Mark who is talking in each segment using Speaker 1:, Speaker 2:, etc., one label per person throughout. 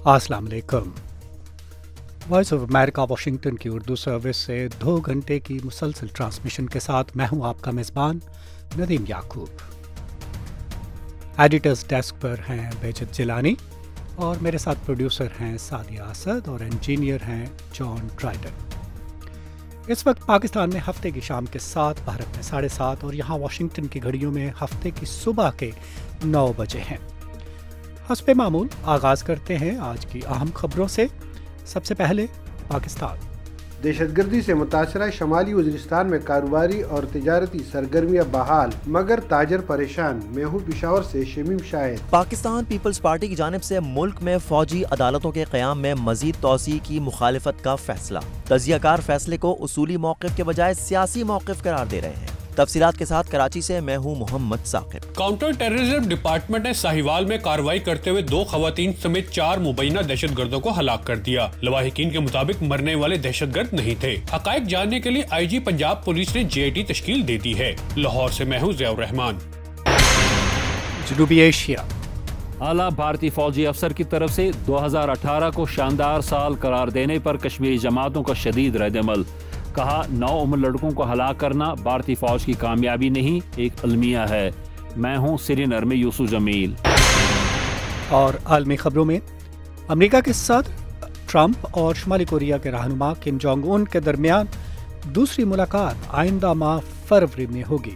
Speaker 1: अस्सलाम वालेकुम। Voice of America Washington की उर्दू सर्विस से 2 घंटे की मुसलसल ट्रांसमिशन के साथ मैं हूं आपका मेज़बान नदीम याकूब। एडिटर्स डेस्क पर हैं बेजत जिलानी और मेरे साथ प्रोड्यूसर हैं सादिया असद और इंजीनियर हैं जॉन ड्राइडन। इस वक्त पाकिस्तान में हफ्ते की शाम के 7, भारत में 7:30 और यहाँ वाशिंगटन की घड़ियों में हफ्ते की सुबह के 9 बजे हैं। हस्बे मामूल आगाज़ करते हैं आज की अहम खबरों से। सबसे पहले पाकिस्तान।
Speaker 2: दहशतगर्दी से मुतासरा शमाली वज़ीरिस्तान में कारोबारी और तिजारती सरगर्मियाँ बहाल, मगर ताजर परेशान। मैं हूँ पिशावर से शमीम शाहिद।
Speaker 3: पाकिस्तान पीपल्स पार्टी की जानिब से मुल्क में फौजी अदालतों के क़याम में मजीद तोसी की मुखालिफत का फैसला। तजियाकार फैसले को उसूली मौक़िफ़ के बजाय सियासी मौक़िफ़ करार दे रहे हैं। तफसीलात के साथ कराची से मैं हूँ Mohammad Saqib.
Speaker 4: Counter terrorism department ने साहिवाल में कार्रवाई करते हुए 2 खवातीन समेत 4 मुबैना दहशतगर्दों को हलाक कर दिया। लवाहिकीन के मुताबिक मरने वाले दहशतगर्द नहीं थे। हकायक जानने के लिए आईजी पंजाब पुलिस ने JIT तश्कील दे दी है। लाहौर से मैं हूँ ज़ियाउर रहमान।
Speaker 1: जनूबी एशिया।
Speaker 5: आला भारतीय फौजी अफसर की तरफ से 2018 को शानदार साल करार देने पर कश्मीरी जमातों का शदीद रद्द-ए-अमल। कहा 9 उम्र लड़कों को हलाक करना भारतीय फौज की कामयाबी नहीं, एक अलमिया है। मैं हूं श्रीनगर में यूसुफ जमील।
Speaker 1: और आलमी खबरों में अमेरिका के सदर ट्रंप और शुमाली कोरिया के रहनुमा किम जोंग उन के दरमियान दूसरी मुलाकात आइंदा माह फरवरी में होगी।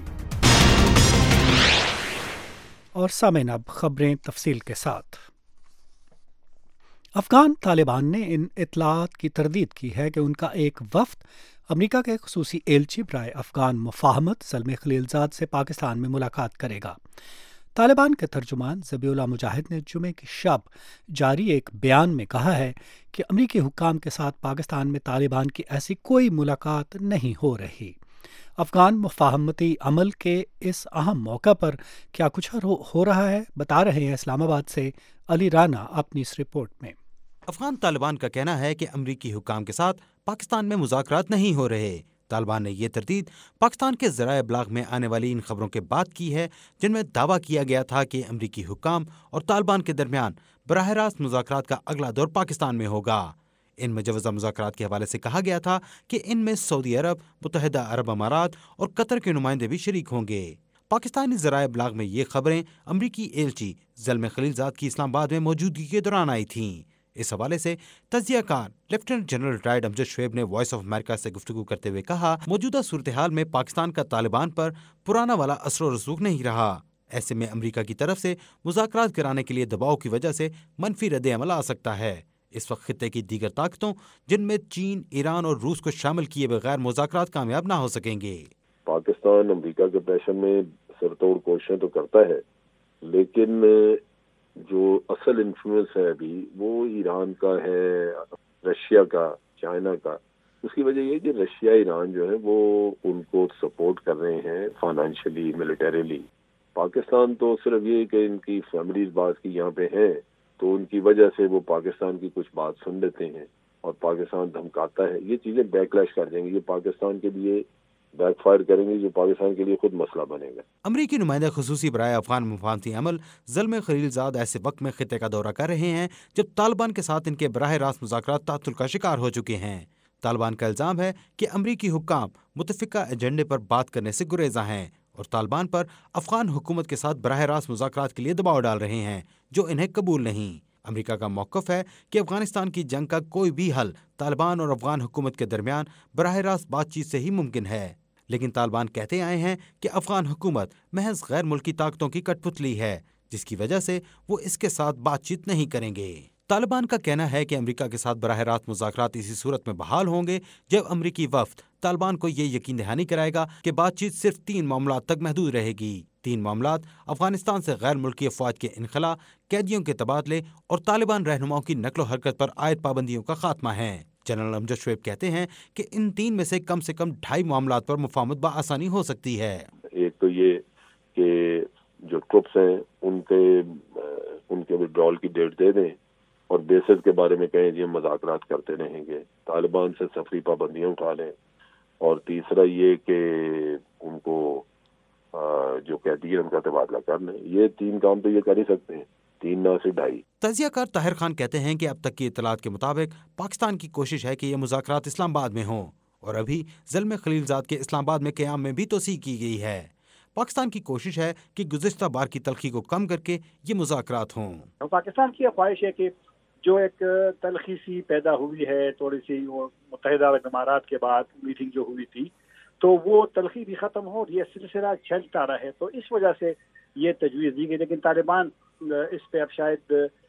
Speaker 1: और सामईन अब खबरें तफसील के साथ। अफगान तालिबान ने इन इतलात की तरदीद की है कि उनका एक वफ्द अमेरिका के खुसूसी एलची बराए अफगान मुफाहमत ज़ल्मे खलीलज़ाद से पाकिस्तान में मुलाकात करेगा। तालिबान के तर्जुमान ज़बीउल्लाह मुजाहिद ने जुमे की शब जारी एक बयान में कहा है कि अमरीकी हुक्काम के साथ पाकिस्तान में तालिबान की ऐसी कोई मुलाकात नहीं हो रही। अफगान मुफाहमती अमल के इस अहम मौका पर क्या कुछ हो रहा है, बता रहे हैं इस्लामाबाद से अली राना अपनी इस रिपोर्ट में।
Speaker 6: अफगान तालिबान का कहना है कि अमरीकी हुक्काम के साथ पाकिस्तान में मुज़ाकरात नहीं हो रहे। तालिबान ने यह तरदीद पाकिस्तान के ज़राए इब्लाग में आने वाली इन खबरों के बाद की है जिनमें दावा किया गया था कि अमरीकी हुक्काम और तालिबान के दरमियान बराह रास्त मुज़ाकरात का अगला दौर पाकिस्तान में होगा। इन मुजवज़ा मुज़ाकरात के हवाले से कहा गया था कि इनमें सऊदी अरब, मुत्तहिदा अरब अमारात और कतर के नुमाइंदे भी शरीक होंगे। पाकिस्तानी ज़राए इब्लाग में ये खबरें अमरीकी एलची ज़ल्मे खलीलज़ाद की इस्लामाबाद में मौजूदगी के दौरान आई थीं। इस हवाले से तजियाकार lieutenant general retired Amjad Shoaib ने वॉइस ऑफ अमेरिका से गुफ्तगू करते हुए कहा, मौजूदा सूरत हाल में पाकिस्तान का तालिबान पर पुराना वाला असर रसूख नहीं रहा। ऐसे में अमरीका की तरफ से मुज़ाकरात कराने के लिए दबाव की वजह से मनफी रद्द अमल आ सकता है। इस वक्त खित्ते की दीगर ताकतों जिनमें चीन, ईरान और रूस को शामिल किए बगैर मुज़ाकरात कामयाब ना हो सकेंगे।
Speaker 7: पाकिस्तान अमरीका के प्रेशर में सरतोड़ कोशिशें तो करता है, लेकिन जो असल इन्फ्लुएंस है अभी वो ईरान का है, रशिया का, चाइना का। उसकी वजह ये कि रशिया, ईरान जो है वो उनको सपोर्ट कर रहे हैं फाइनेंशियली, मिलिटरीली। पाकिस्तान तो सिर्फ ये कि इनकी फैमिलीज बात की यहाँ पे हैं, तो उनकी वजह से वो पाकिस्तान की कुछ बात सुन लेते हैं और पाकिस्तान धमकाता है। ये चीज़ें बैकलैश कर देंगी, ये पाकिस्तान के लिए बैकफायर करेंगे, जो पाकिस्तान के लिए खुद मसला बनेगा।
Speaker 6: अमरीकी नुमाइंदा खुसूसी बराए अफगान मुफाहमती अमल ज़ल्मे खलीलज़ाद ऐसे वक्त में खित्ते का दौरा कर रहे हैं जब तालिबान के साथ इनके बराह रास्त मुज़ाकरात तातुल का शिकार हो चुके हैं। तालिबान का इल्ज़ाम है कि अमरीकी हुक्काम मुतफ़िका एजेंडे पर बात करने से गुरेज़ा हैं और तालिबान पर अफगान हुकूमत के साथ बराह रास्त मुज़ाकरात के लिए दबाव डाल रहे हैं जो इन्हें कबूल नहीं। अमरीका का मौक़िफ़ है कि अफगानिस्तान की जंग का कोई भी हल तालिबान और अफगान हुकूमत के दरमियान बराह रास्त बातचीत से ही मुमकिन है। लेकिन तालिबान कहते आए हैं कि अफगान हुकूमत महज गैर मुल्की ताकतों की कठपुतली है, जिसकी वजह से वो इसके साथ बातचीत नहीं करेंगे। तालिबान का कहना है कि अमेरिका के साथ बराह रास्त मुज़ाकरात इसी सूरत में बहाल होंगे जब अमरीकी वफ़द तालिबान को ये यकीन दहानी कराएगा कि बातचीत सिर्फ 3 मामलात तक महदूद रहेगी। 3 मामलात अफगानिस्तान से गैर मुल्की अफवाज के इनखला, कैदियों के तबादले और तालिबान रहनुमाओं की नकलो हरकत पर आयद पाबंदियों का खात्मा है। जनरल अमजद शुएब कहते हैं कि इन 3 में से कम 2.5 मामलात पर मुफाहमत बआसानी हो सकती है।
Speaker 7: एक तो ये कि जो ट्रुप्स हैं उनके विड्रॉल की डेट दे दें और बेसिस के बारे में कहें जी हम मुज़ाकरात करते रहेंगे, तालिबान से सफरी पाबंदियाँ उठा लें। और तीसरा ये कि उनको जो कैदी है उनका तबादला कर लें। ये 3 काम तो ये कर ही सकते हैं। 3 نہ سے 2.5۔
Speaker 6: تجزیہ کار طاہر خان کہتے ہیں کہ اب تک کی اطلاعات کے مطابق پاکستان کی کوشش ہے کہ یہ مذاکرات اسلام آباد میں ہوں، اور ابھی زلمے خلیل زاد کے اسلام آباد میں قیام میں بھی توسیع کی گئی ہے۔ پاکستان کی کوشش ہے کہ گزشتہ بار کی تلخی کو کم کر کے یہ مذاکرات ہوں۔
Speaker 8: پاکستان کی خواہش ہے کہ جو ایک تلخی سی پیدا ہوئی ہے تھوڑی سی متحدہ عرب امارات کے بعد میٹنگ جو ہوئی تھی، تو وہ تلخی بھی ختم ہو اور یہ سلسلہ چلتا رہے، تو اس وجہ سے یہ تجویز دی گئی۔ لیکن طالبان اس پہ اب شاید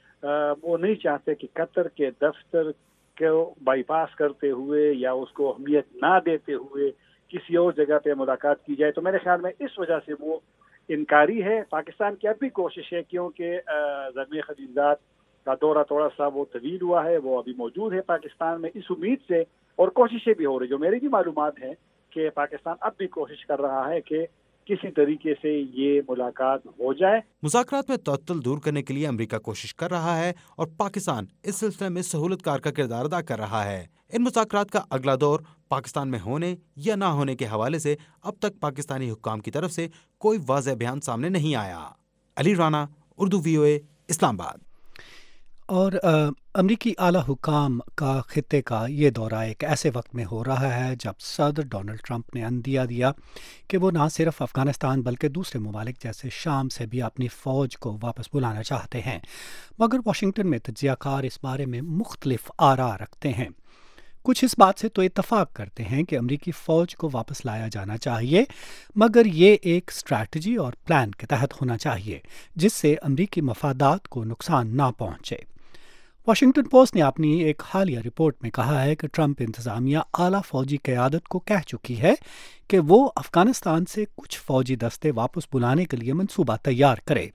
Speaker 8: وہ نہیں چاہتے کہ قطر کے دفتر کو بائی پاس کرتے ہوئے یا اس کو اہمیت نہ دیتے ہوئے کسی اور جگہ پہ ملاقات کی جائے، تو میرے خیال میں اس وجہ سے وہ انکاری ہے۔ پاکستان کی اب بھی کوشش ہے، کیونکہ زلمے خلیل زاد کا دورہ تھوڑا سا وہ طویل ہوا ہے، وہ ابھی موجود ہے پاکستان میں، اس امید سے، اور کوششیں بھی ہو رہی، جو میری بھی معلومات ہیں کہ پاکستان اب بھی کوشش کر رہا ہے کہ کسی طریقے سے یہ ملاقات ہو جائے۔
Speaker 6: مذاکرات میں تعطل دور کرنے کے لیے امریکہ کوشش کر رہا ہے اور پاکستان اس سلسلے میں سہولت کار کا کردار ادا کر رہا ہے۔ ان مذاکرات کا اگلا دور پاکستان میں ہونے یا نہ ہونے کے حوالے سے اب تک پاکستانی حکام کی طرف سے کوئی واضح بیان سامنے نہیں آیا۔ علی رانا، اردو VOA، اسلام آباد۔
Speaker 1: اور امریکی اعلیٰ حکام کا خطے کا یہ دورہ ایک ایسے وقت میں ہو رہا ہے جب صدر ڈونلڈ ٹرمپ نے عندیہ دیا کہ وہ نہ صرف افغانستان بلکہ دوسرے ممالک جیسے شام سے بھی اپنی فوج کو واپس بلانا چاہتے ہیں، مگر واشنگٹن میں تجزیہ کار اس بارے میں مختلف آراء رکھتے ہیں۔ کچھ اس بات سے تو اتفاق کرتے ہیں کہ امریکی فوج کو واپس لایا جانا چاہیے، مگر یہ ایک اسٹریٹجی اور پلان کے تحت ہونا چاہیے جس سے امریکی مفادات کو نقصان نہ پہنچے۔ واشنگٹن پوسٹ نے اپنی ایک حالیہ رپورٹ میں کہا ہے کہ ٹرمپ انتظامیہ اعلیٰ فوجی قیادت کو کہہ چکی ہے کہ وہ افغانستان سے کچھ فوجی دستے واپس بلانے کے لیے منصوبہ تیار کرے۔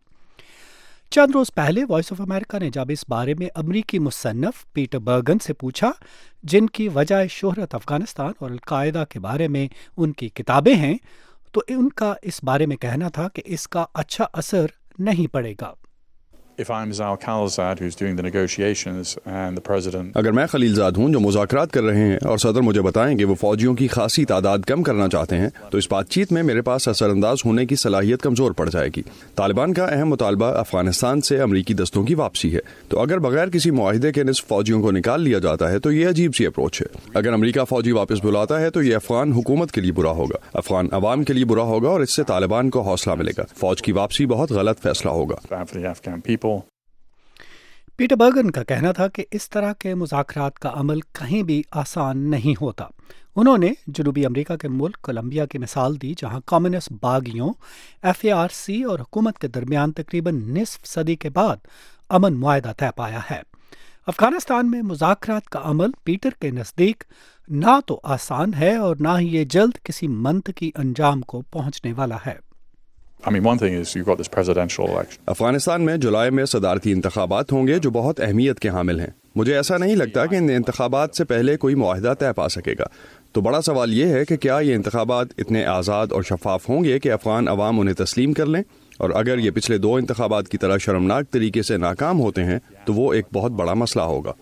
Speaker 1: چند روز پہلے وائس آف امریکہ نے جب اس بارے میں امریکی مصنف پیٹر برگن سے پوچھا، جن کی وجہ شہرت افغانستان اور القاعدہ کے بارے میں ان کی کتابیں ہیں، تو ان کا اس بارے میں کہنا تھا کہ اس کا اچھا اثر نہیں پڑے گا۔
Speaker 9: اگر میں خلیل زاد ہوں جو مذاکرات کر رہے ہیں اور صدر مجھے بتائیں کہ وہ فوجیوں کی خاصی تعداد کم کرنا چاہتے ہیں، تو اس بات چیت میں میرے پاس اثر انداز ہونے کی صلاحیت کمزور پڑ جائے گی۔ طالبان کا اہم مطالبہ افغانستان سے امریکی دستوں کی واپسی ہے، تو اگر بغیر کسی معاہدے کے نصف فوجیوں کو نکال لیا جاتا ہے تو یہ عجیب سی اپروچ ہے۔ اگر امریکہ فوجی واپس بلاتا ہے تو یہ افغان حکومت کے لیے برا ہوگا، افغان عوام کے لیے برا ہوگا، اور اس سے طالبان کو حوصلہ ملے گا۔ فوج کی واپسی بہت غلط فیصلہ ہوگا۔
Speaker 1: پیٹر برگن کا کہنا تھا کہ اس طرح کے مذاکرات کا عمل کہیں بھی آسان نہیں ہوتا۔ انہوں نے جنوبی امریکہ کے ملک کولمبیا کی مثال دی، جہاں کمیونسٹ باغیوں، FARC اور حکومت کے درمیان تقریباً نصف صدی کے بعد امن معاہدہ طے پایا ہے۔ افغانستان میں مذاکرات کا عمل پیٹر کے نزدیک نہ تو آسان ہے اور نہ ہی یہ جلد کسی منطقی انجام کو پہنچنے والا ہے۔
Speaker 9: افغانستان میں جولائی میں صدارتی انتخابات ہوں گے جو بہت اہمیت کے حامل ہیں۔ مجھے ایسا نہیں لگتا کہ ان انتخابات سے پہلے کوئی معاہدہ طے پا سکے گا۔ تو بڑا سوال یہ ہے کہ کیا یہ انتخابات اتنے آزاد اور شفاف ہوں گے کہ افغان عوام انہیں تسلیم کر لیں، اور اگر یہ پچھلے 2 انتخابات کی طرح شرمناک طریقے سے ناکام ہوتے ہیں تو وہ ایک بہت بڑا مسئلہ ہوگا۔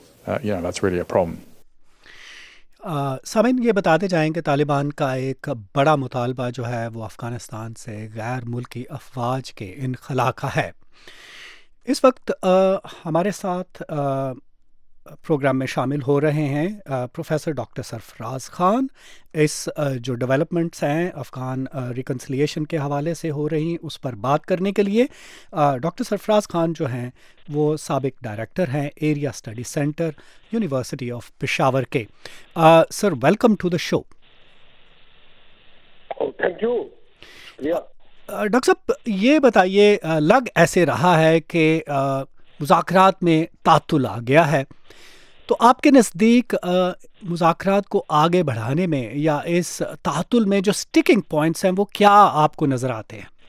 Speaker 1: سامعین، یہ بتاتے جائیں کہ طالبان کا ایک بڑا مطالبہ جو ہے وہ افغانستان سے غیر ملکی افواج کے انخلا کا ہے۔ اس وقت ہمارے ساتھ پروگرام میں شامل ہو رہے ہیں پروفیسر ڈاکٹر سرفراز خان۔ اس جو ڈیولپمنٹس ہیں افغان ریکنسلیشن کے حوالے سے ہو رہی اس پر بات کرنے کے لیے ڈاکٹر سرفراز خان جو ہیں وہ سابق ڈائریکٹر ہیں area study centre, university of Peshawar کے۔ Sir, welcome to the show.
Speaker 10: Thank you.
Speaker 1: Doctor صاحب، یہ بتائیے، لگ ایسے رہا ہے کہ مذاکرات میں تعطل آ گیا ہے، تو آپ کے نزدیک مذاکرات کو آگے بڑھانے میں یا اس تعطل میں جو سٹیکنگ پوائنٹس ہیں وہ کیا آپ کو نظر آتے ہیں؟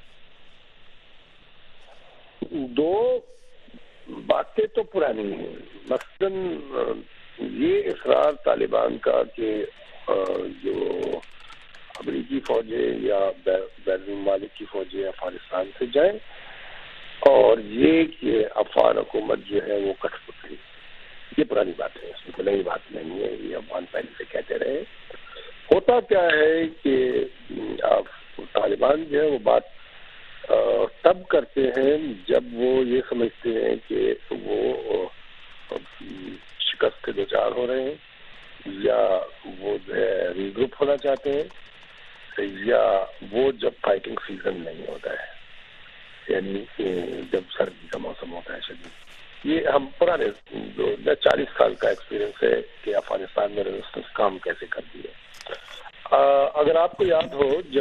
Speaker 10: 2 باتیں تو پرانی ہیں۔ مثلاً یہ اصرار طالبان کا کہ جو امریکی فوجیں یا بین الممالک کی فوجیں افغانستان سے جائیں، اور یہ کہ افغان حکومت جو ہے وہ کٹ پتلی، یہ پرانی بات ہے، اس میں کوئی نئی بات نہیں ہے، یہ افغان پہلے سے کہتے رہے۔ ہوتا کیا ہے کہ طالبان جو ہے وہ بات اور تب کرتے ہیں جب وہ یہ سمجھتے ہیں کہ وہ شکست کے دوچار ہو رہے ہیں، یا وہ جو ہے ری گروپ ہونا چاہتے ہیں، یا وہ جب فائٹنگ سیزن نہیں ہوتا ہے، یعنی جب سردی کا موسم ہوتا ہے شدید۔ یہ ہم پرانے 40 سال کا ایکسپیرینس ہے کہ افغانستان میں ریزسٹنس کام کیسے کرتی ہے۔ اگر آپ کو یاد ہو، جب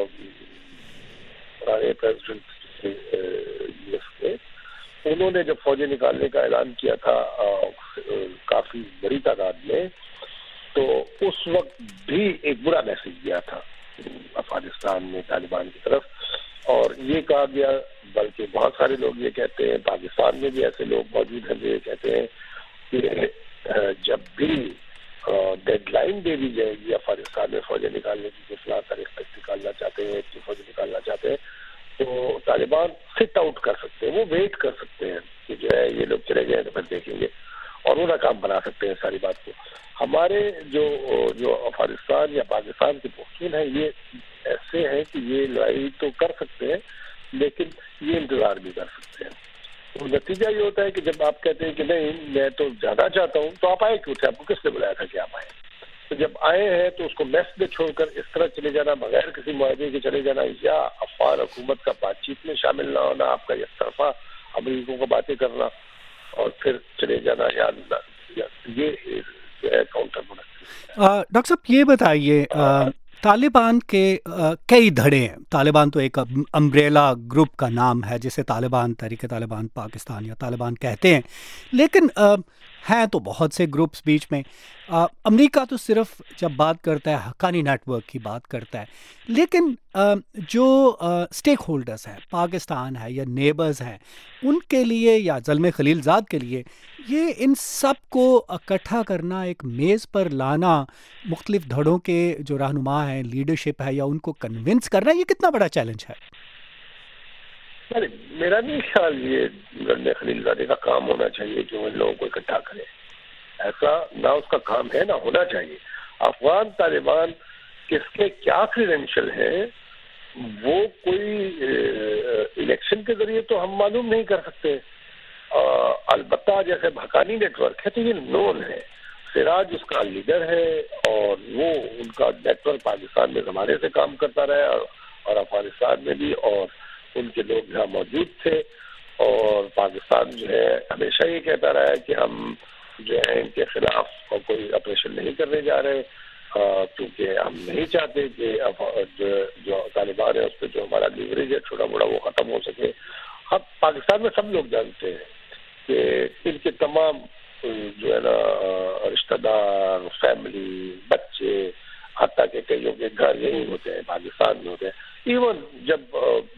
Speaker 10: پرانے پریزیڈنٹ یو ایس کے، انہوں نے جب فوجیں نکالنے کا اعلان کیا تھا کافی بڑی تعداد میں، تو اس وقت بھی ایک برا میسج دیا تھا افغانستان میں طالبان کی طرف، اور یہ کہا گیا، بلکہ بہت سارے لوگ یہ کہتے ہیں، پاکستان میں بھی ایسے لوگ موجود ہیں جو یہ کہتے ہیں کہ جب بھی ڈیڈ لائن دے دی جائے گی افغانستان میں فوجیں نکالنے کی، فلاں تاریخ تک نکالنا چاہتے ہیں، اتنی فوجیں نکالنا چاہتے ہیں، تو طالبان سٹ آؤٹ کر سکتے ہیں، وہ ویٹ کر سکتے ہیں کہ جو ہے یہ لوگ چلے جائیں تو پھر دیکھیں گے، اور وہ ناکام بنا سکتے ہیں ساری بات کو۔ ہمارے جو افغانستان یا پاکستان کے پختون ہیں، یہ ایسے ہیں کہ یہ لڑائی تو کر سکتے ہیں، لیکن یہ انتظار بھی کر سکتے ہیں۔ تو نتیجہ یہ ہوتا ہے کہ جب آپ کہتے ہیں کہ نہیں میں تو جانا چاہتا ہوں، تو آپ آئے کیوں تھے؟ آپ کو کس نے بلایا تھا کہ آپ آئے؟ تو جب آئے ہیں تو اس کو میس میں چھوڑ کر اس طرح چلے جانا، بغیر کسی معاہدے کے چلے جانا، یا افغان حکومت کا بات چیت میں شامل نہ ہونا، آپ کا یک طرفہ امریکوں کو باتیں کرنا اور پھر چلے جانا، یہ جو ہے کاؤنٹر پروڈکٹیو۔
Speaker 1: ڈاکٹر صاحب یہ بتائیے، طالبان کے کئی دھڑے ہیں، طالبان تو ایک امبریلا گروپ کا نام ہے جسے طالبان، تحریک طالبان پاکستان یا طالبان کہتے ہیں، لیکن ہیں تو بہت سے گروپس بیچ میں۔ امریکہ تو صرف جب بات کرتا ہے حقانی نیٹ ورک کی بات کرتا ہے، لیکن جو اسٹیک ہولڈرز ہیں، پاکستان ہے یا نیبرز ہیں، ان کے لیے یا زلمے خلیل زاد کے لیے یہ ان سب کو اکٹھا کرنا، ایک میز پر لانا، مختلف دھڑوں کے جو رہنما ہیں، لیڈرشپ ہے، یا ان کو کنونس کرنا، یہ کتنا بڑا چیلنج ہے؟
Speaker 10: میرا نہیں خیال یہ زلمے خلیل زادے کا کام ہونا چاہیے کہ وہ ان لوگوں کو اکٹھا کرے، ایسا نہ اس کا کام ہے نہ ہونا چاہیے۔ افغان طالبان کس کے کیا کریڈینشل ہیں وہ کوئی الیکشن کے ذریعے تو ہم معلوم نہیں کر سکتے، البتہ جیسے حقانی نیٹ ورک ہے تو یہ نون ہے، سراج اس کا لیڈر ہے، اور وہ ان کا نیٹ ورک پاکستان میں زمانے سے کام کرتا رہا، اور افغانستان میں بھی، اور ان کے لوگ یہاں موجود تھے، اور پاکستان جو ہے ہمیشہ یہ کہتا رہا ہے کہ ہم جو ہے ان کے خلاف کوئی آپریشن نہیں کرنے جا رہے، کیونکہ ہم نہیں چاہتے کہ جو طالبان ہے اس پہ جو ہمارا لیوریج ہے چھوٹا بڑا وہ ختم ہو سکے۔ اب پاکستان میں سب لوگ جانتے ہیں کہ ان کے تمام جو ہے نا رشتہ دار، فیملی، بچے، حتیٰ کہ کئیوں کے گھر یہی ہوتے ہیں، پاکستان میں ہوتے ہیں۔ ایون جب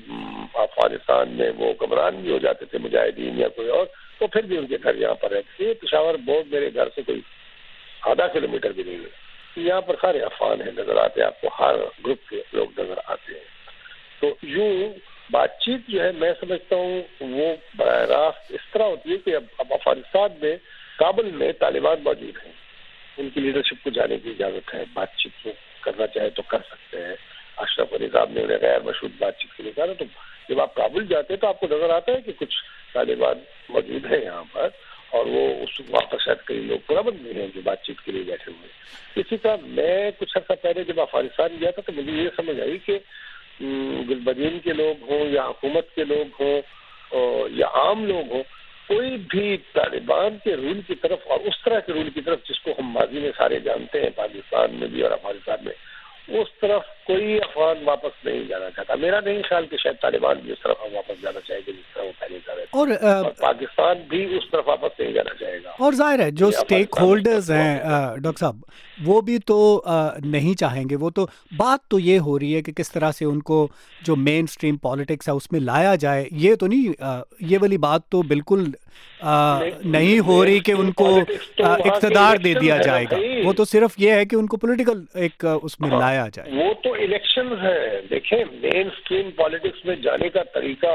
Speaker 10: افغانستان میں وہ حکمران بھی ہو جاتے تھے مجاہدین یا کوئی اور، تو پھر بھی ان کے گھر یہاں پر رہتے تھے۔ پشاور بورڈ میرے گھر سے کوئی آدھا کلومیٹر بھی نہیں ہے، یہاں پر سارے افغان ہیں، نظر آتے ہیں آپ کو، ہر گروپ کے لوگ نظر آتے ہیں۔ تو یوں بات چیت جو ہے میں سمجھتا ہوں وہ براہ راست اس طرح ہوتی ہے کہ اب افغانستان میں، کابل میں طالبان موجود ہیں، ان کی لیڈرشپ کو جانے کی اجازت ہے، بات چیت کو کرنا چاہے تو کر سکتے ہیں۔ اشرف غنی صاحب نے انہیں غیر مشروط بات چیت کے لیے کہا، تو جب آپ کابل جاتے ہیں تو آپ کو نظر آتا ہے کہ کچھ طالبان موجود ہیں یہاں پر، اور وہ اس وہاں پر شاید کئی لوگ پرامن بھی ہیں جو بات چیت کے لیے بیٹھے ہوئے ہیں۔ اسی طرح میں کچھ عرصہ پہلے جب افغانستان گیا تھا تو مجھے یہ سمجھ آئی کہ گلبدین کے لوگ ہوں یا حکومت کے لوگ ہوں یا عام لوگ ہوں، کوئی بھی طالبان کے رول کی طرف اور اس طرح کے رول کی طرف جس کو ہم ماضی میں سارے جانتے ہیں پاکستان میں بھی اور افغانستان میں، اس طرف کوئی افغان واپس نہیں جانا چاہتا۔ میرا نہیں خیال کہ شاید طالبان بھی اس طرف واپس جانا چاہے گا جس طرح وہ پہلے جا رہے تھے، اور پاکستان بھی اس طرف واپس نہیں جانا چاہے گا۔
Speaker 1: اور ظاہر ہے جو اسٹیک ہولڈرز ہیں ڈاکٹر صاحب وہ بھی تو نہیں چاہیں گے، وہ تو بات تو یہ ہو رہی ہے کہ کس طرح سے ان کو جو مین سٹریم پالیٹکس ہے اس میں لایا جائے، یہ تو نہیں، یہ والی بات تو بالکل نہیں ہو رہی کہ ان کو اقتدار دے دیا جائے گا، وہ تو صرف یہ ہے کہ ان کو پولیٹیکل ایک اس میں لایا جائے۔
Speaker 10: وہ تو الیکشنز ہیں، دیکھیں مین سٹریم پالیٹکس میں جانے کا طریقہ،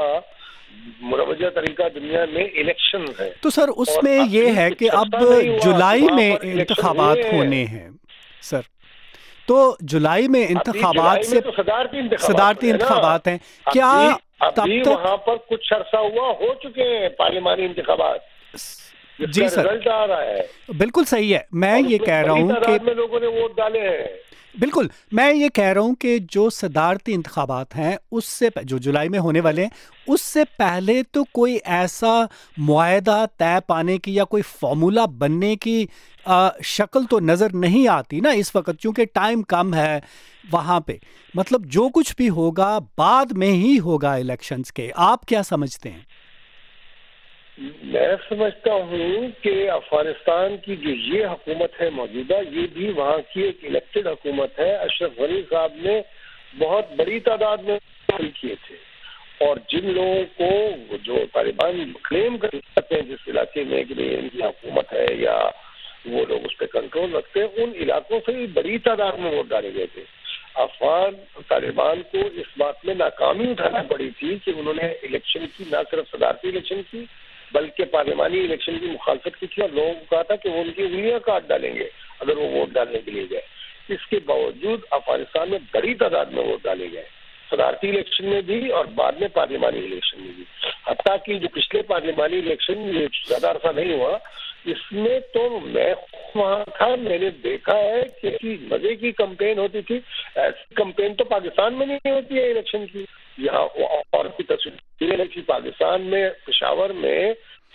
Speaker 10: مروجہ طریقہ دنیا میں الیکشنز ہے۔
Speaker 1: تو سر اس میں یہ ہے کہ اب جولائی میں انتخابات ہونے ہیں سر، تو جولائی میں انتخابات سے صدارتی انتخابات ہیں، کیا
Speaker 10: ابھی وہاں پر کچھ عرصہ ہوا ہو چکے ہیں پارلیمانی انتخابات،
Speaker 1: جی سر
Speaker 10: رزلٹ آ رہا ہے.
Speaker 1: بالکل صحیح ہے. میں یہ کہہ رہا ہوں کہ
Speaker 10: لوگوں نے ووٹ ڈالے ہیں.
Speaker 1: بالکل میں یہ کہہ رہا ہوں کہ جو صدارتی انتخابات ہیں اس سے جو جولائی میں ہونے والے ہیں اس سے پہلے تو کوئی ایسا معاہدہ طے پانے کی یا کوئی فارمولا بننے کی شکل تو نظر نہیں آتی نا اس وقت، چونکہ ٹائم کم ہے وہاں پہ. مطلب جو کچھ بھی ہوگا بعد میں ہی ہوگا الیکشنز کے. آپ کیا سمجھتے ہیں؟
Speaker 10: میں سمجھتا ہوں کہ افغانستان کی جو یہ حکومت ہے موجودہ، یہ بھی وہاں کی ایک الیکٹڈ حکومت ہے. اشرف غنی صاحب نے بہت بڑی تعداد میں کیے تھے، اور جن لوگوں کو جو طالبان کلیم کرتے ہیں جس علاقے میں کہ ان کی حکومت ہے یا وہ لوگ اس پہ کنٹرول رکھتے ہیں، ان علاقوں سے بھی بڑی تعداد میں ووٹ ڈالے گئے تھے. افغان طالبان کو اس بات میں ناکامی اٹھانا پڑی تھی کہ انہوں نے الیکشن کی، نہ صرف صدارتی الیکشن کی بلکہ پارلیمانی الیکشن کی مخالفت کی تھی، اور لوگوں کو کہا تھا کہ وہ ان کی انگلیاں کاٹ ڈالیں گے اگر وہ ووٹ ڈالنے کے لیے گئے. اس کے باوجود افغانستان میں بڑی تعداد میں ووٹ ڈالے گئے، صدارتی الیکشن میں بھی اور بعد میں پارلیمانی الیکشن میں بھی. حتیٰ کہ جو پچھلے پارلیمانی الیکشن یہ زیادہ عرصہ نہیں ہوا، اس میں تو میں وہاں تھا، میں نے دیکھا ہے کہ مزے کی کمپین ہوتی تھی. ایسی کمپین تو پاکستان میں نہیں ہوتی ہے الیکشن کی. یہاں اور کی تصویر تھی پاکستان میں، پشاور میں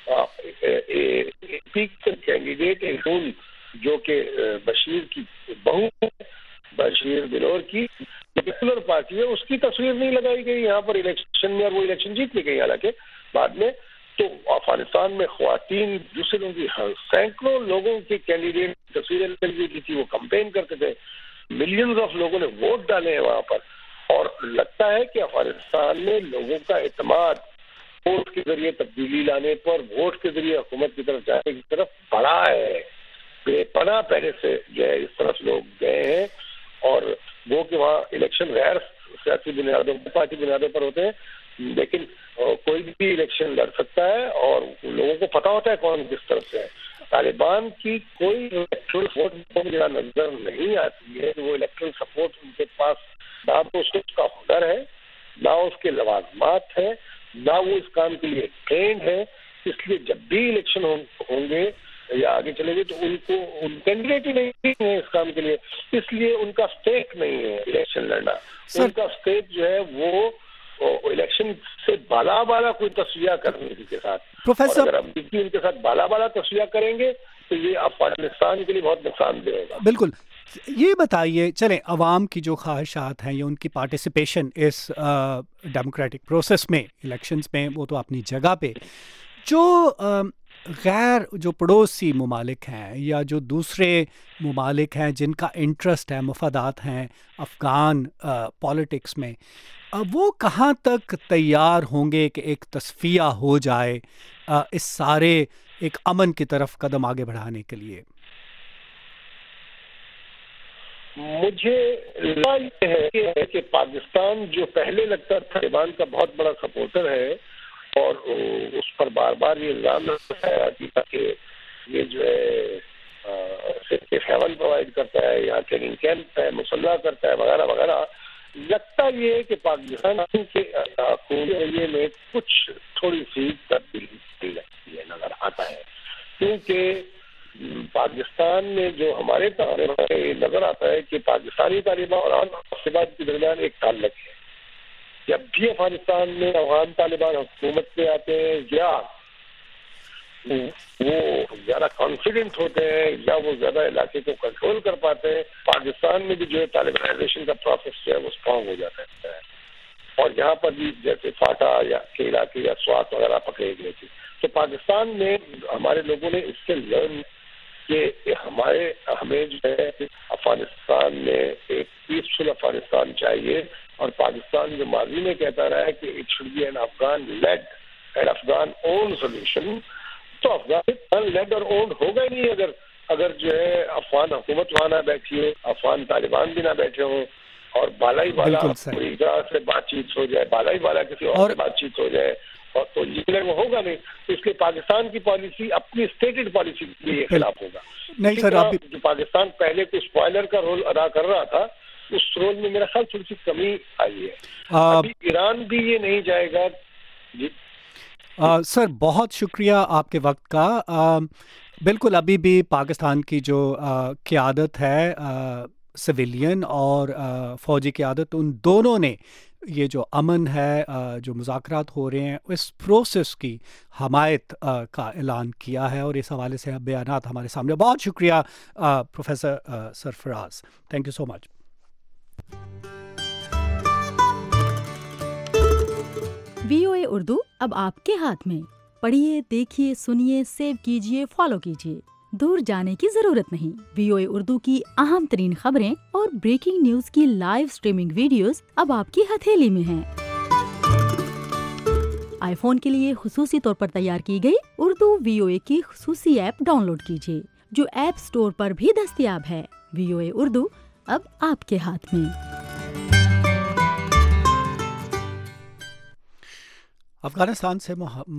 Speaker 10: کینڈیڈیٹ جو کہ بشیر کی بہو بشیر بلور کی پاپولر پارٹی ہے، اس کی تصویر نہیں لگائی گئی یہاں پر الیکشن میں، اور وہ الیکشن جیت لی گئی حالانکہ بعد میں. تو افغانستان میں خواتین دوسروں کی سینکڑوں لوگوں کی کینڈیڈیٹ تصویریں لگی تھی، وہ کمپین کرتے تھے. ملینز آف لوگوں نے ووٹ ڈالے ہیں وہاں پر، اور لگتا ہے کہ افغانستان میں لوگوں کا اعتماد ووٹ کے ذریعے تبدیلی لانے پر، ووٹ کے ذریعے حکومت کی طرف جانے کی طرف بڑھا ہے. بے پناہ پہلے سے جو ہے اس طرف لوگ گئے ہیں، اور وہ کہ وہاں الیکشن غیر سیاسی بنیادوں پارٹی بنیادوں پر ہوتے ہیں، لیکن کوئی بھی الیکشن لڑ سکتا ہے اور لوگوں کو پتا ہوتا ہے کون کس طرف سے ہے. طالبان کی کوئی الیکٹرل سپورٹ مجھے نظر نہیں آتی ہے کہ وہ الیکٹرل سپورٹ ان کے پاس نہ تو اس کا ہنر ہے، نہ اس کے لوازمات ہیں، نہ وہ اس کام کے لیے ٹرینڈ ہے. اس لیے جب بھی الیکشن ہوں گے یا آگے چلیں گے تو ان کو ان کینڈیڈیٹ ہی نہیں ہے اس کام کے لیے، اس لیے ان کا اسٹیک نہیں ہے الیکشن لڑنا. ان کا اسٹیک جو ہے وہ الیکشن سے بالا کوئی تصویہ کرنے کے ساتھ.
Speaker 1: پروفیسر
Speaker 10: اگر امریکی ان کے ساتھ بالا تصویہ کریں گے تو یہ افغانستان کے لیے بہت نقصان دہ ہوگا.
Speaker 1: بالکل. یہ بتائیے، چلیں عوام کی جو خواہشات ہیں یا ان کی پارٹیسپیشن اس ڈیموکریٹک پروسیس میں الیکشنز میں، وہ تو اپنی جگہ پہ، جو غیر جو پڑوسی ممالک ہیں یا جو دوسرے ممالک ہیں جن کا انٹرسٹ ہے، مفادات ہیں افغان پالیٹکس میں، وہ کہاں تک تیار ہوں گے کہ ایک تصفیہ ہو جائے اس سارے ایک امن کی طرف قدم آگے بڑھانے کے لیے؟
Speaker 10: مجھے یہ ہے کہ پاکستان جو پہلے لگتا تھا طالبان کا بہت بڑا سپورٹر ہے، اور اس پر بار بار یہ الزام لگایا کہ یہ جو ہے سیف ہیون پرووائڈ کرتا ہے، یہاں ٹریننگ کیمپ ہے، مسلح کرتا ہے وغیرہ وغیرہ. لگتا یہ ہے کہ پاکستان کے رویے میں کچھ تھوڑی سی تبدیلی لگتی ہے، نظر آتا ہے. کیونکہ پاکستان میں جو ہمارے نظر آتا ہے کہ پاکستانی طالبان اور افغان کے درمیان ایک تعلق ہے. جب بھی افغانستان میں افغان طالبان حکومت پہ آتے ہیں، یا وہ زیادہ کانفیڈنٹ ہوتے ہیں یا وہ زیادہ علاقے کو کنٹرول کر پاتے ہیں، پاکستان میں بھی جو ہے طالبانائزیشن کا پروسیس جو ہے وہ اسٹرانگ ہو جاتا ہے. اور یہاں پر بھی جیسے فاٹا یا کے علاقے یا سوات وغیرہ پکڑے گئے تھے، تو پاکستان میں ہمارے لوگوں نے اس سے لرن کہ ہمیں جو ہے افغانستان میں ایک پیسفل افغانستان چاہیے. اور پاکستان جو ماضی میں کہتا رہا ہے کہ it should be an Afghan led and Afghan own solution, تو افغانستان لیڈ اور اون ہوگا ہی نہیں اگر جو ہے افغان حکومت وہاں نہ بیٹھی ہو، افغان طالبان بھی نہ بیٹھے ہوں، اور بالا ہی بالا امریکہ سے بات چیت ہو جائے، بالا ہی بالا کسی اور سے بات چیت ہو جائے، اور تو یہ وہ ہوگا نہیں. اس لیے پاکستان کی پالیسی اپنی اسٹیٹڈ پالیسی کے لیے خلاف ہوگا.
Speaker 1: نہیں سر،
Speaker 10: جو پاکستان پہلے کو اسپوائلر کا رول ادا کر رہا تھا، اس رول میں میرا خیال تھوڑی سی کمی آئی ہے. ابھی ایران بھی یہ نہیں جائے گا. جی
Speaker 1: سر بہت شکریہ آپ کے وقت کا. بالکل ابھی بھی پاکستان کی جو قیادت ہے سویلین اور فوجی قیادت، ان دونوں نے یہ جو امن ہے، جو مذاکرات ہو رہے ہیں، اس پروسیس کی حمایت کا اعلان کیا ہے، اور اس حوالے سے بیانات ہمارے سامنے. بہت شکریہ professor Sarfraz, thank you so much.
Speaker 11: VOA Urdu اب آپ کے ہاتھ میں. پڑھیے، دیکھیے، سنیے، سیو کیجیے، فالو کیجیے. دور جانے کی ضرورت نہیں. VOA اردو کی اہم ترین خبریں اور بریکنگ نیوز کی لائیو سٹریمنگ ویڈیوز اب آپ کی ہتھیلی میں ہیں. آئی فون کے لیے خصوصی طور پر تیار کی گئی اردو VOA کی خصوصی ایپ ڈاؤن لوڈ کیجیے، جو ایپ سٹور پر بھی دستیاب ہے. VOA اردو اب آپ کے ہاتھ میں.
Speaker 1: افغانستان سے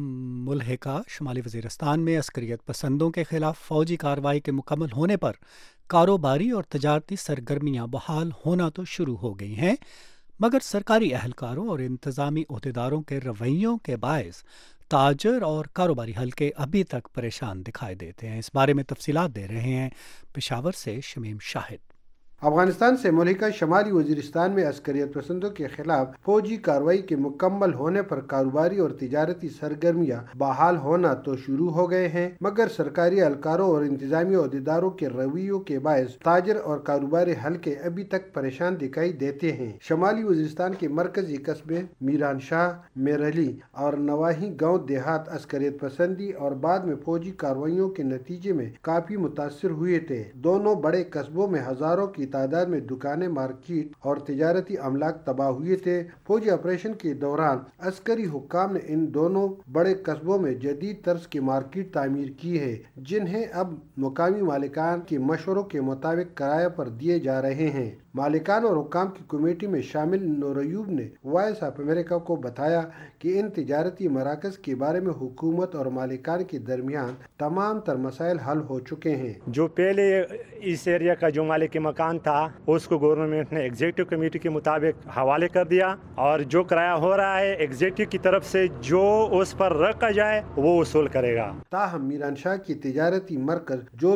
Speaker 1: ملحقہ شمالی وزیرستان میں عسکریت پسندوں کے خلاف فوجی کارروائی کے مکمل ہونے پر کاروباری اور تجارتی سرگرمیاں بحال ہونا تو شروع ہو گئی ہیں، مگر سرکاری اہلکاروں اور انتظامی عہدیداروں کے رویوں کے باعث تاجر اور کاروباری حلقے ابھی تک پریشان دکھائی دیتے ہیں. اس بارے میں تفصیلات دے رہے ہیں پشاور سے شمیم شاہد.
Speaker 2: افغانستان سے ملحقہ شمالی وزیرستان میں عسکریت پسندوں کے خلاف فوجی کارروائی کے مکمل ہونے پر کاروباری اور تجارتی سرگرمیاں بحال ہونا تو شروع ہو گئے ہیں، مگر سرکاری اہلکاروں اور انتظامی عہدیداروں کے رویوں کے باعث تاجر اور کاروباری حلقے ابھی تک پریشان دکھائی دیتے ہیں. شمالی وزیرستان کے مرکزی قصبے میران شاہ، میرعلی اور نواحی گاؤں دیہات عسکریت پسندی اور بعد میں فوجی کارروائیوں کے نتیجے میں کافی متاثر ہوئے تھے. دونوں بڑے قصبوں میں ہزاروں کی تعداد میں دکانیں، مارکیٹ اور تجارتی املاک تباہ ہوئے تھے. فوجی آپریشن کے دوران عسکری حکام نے ان دونوں بڑے قصبوں میں جدید طرز کی مارکیٹ تعمیر کی ہے، جنہیں اب مقامی مالکان کے مشوروں کے مطابق کرایہ پر دیے جا رہے ہیں. مالکان اور حکام کی کمیٹی میں شامل نور ایوب نے وائس آف امریکہ کو بتایا کہ ان تجارتی مراکز کے بارے میں حکومت اور مالکان کے درمیان تمام تر مسائل حل ہو چکے ہیں.
Speaker 12: جو پہلے اس ایریا کا جو مالک مکان تھا اس کو گورنمنٹ نے ایگزیکٹو کمیٹی کے مطابق حوالے کر دیا، اور جو کرایہ ہو رہا ہے ایگزیکٹو کی طرف سے جو اس پر رکھا جائے وہ وصول کرے گا.
Speaker 2: تاہم میران شاہ کی تجارتی مرکز جو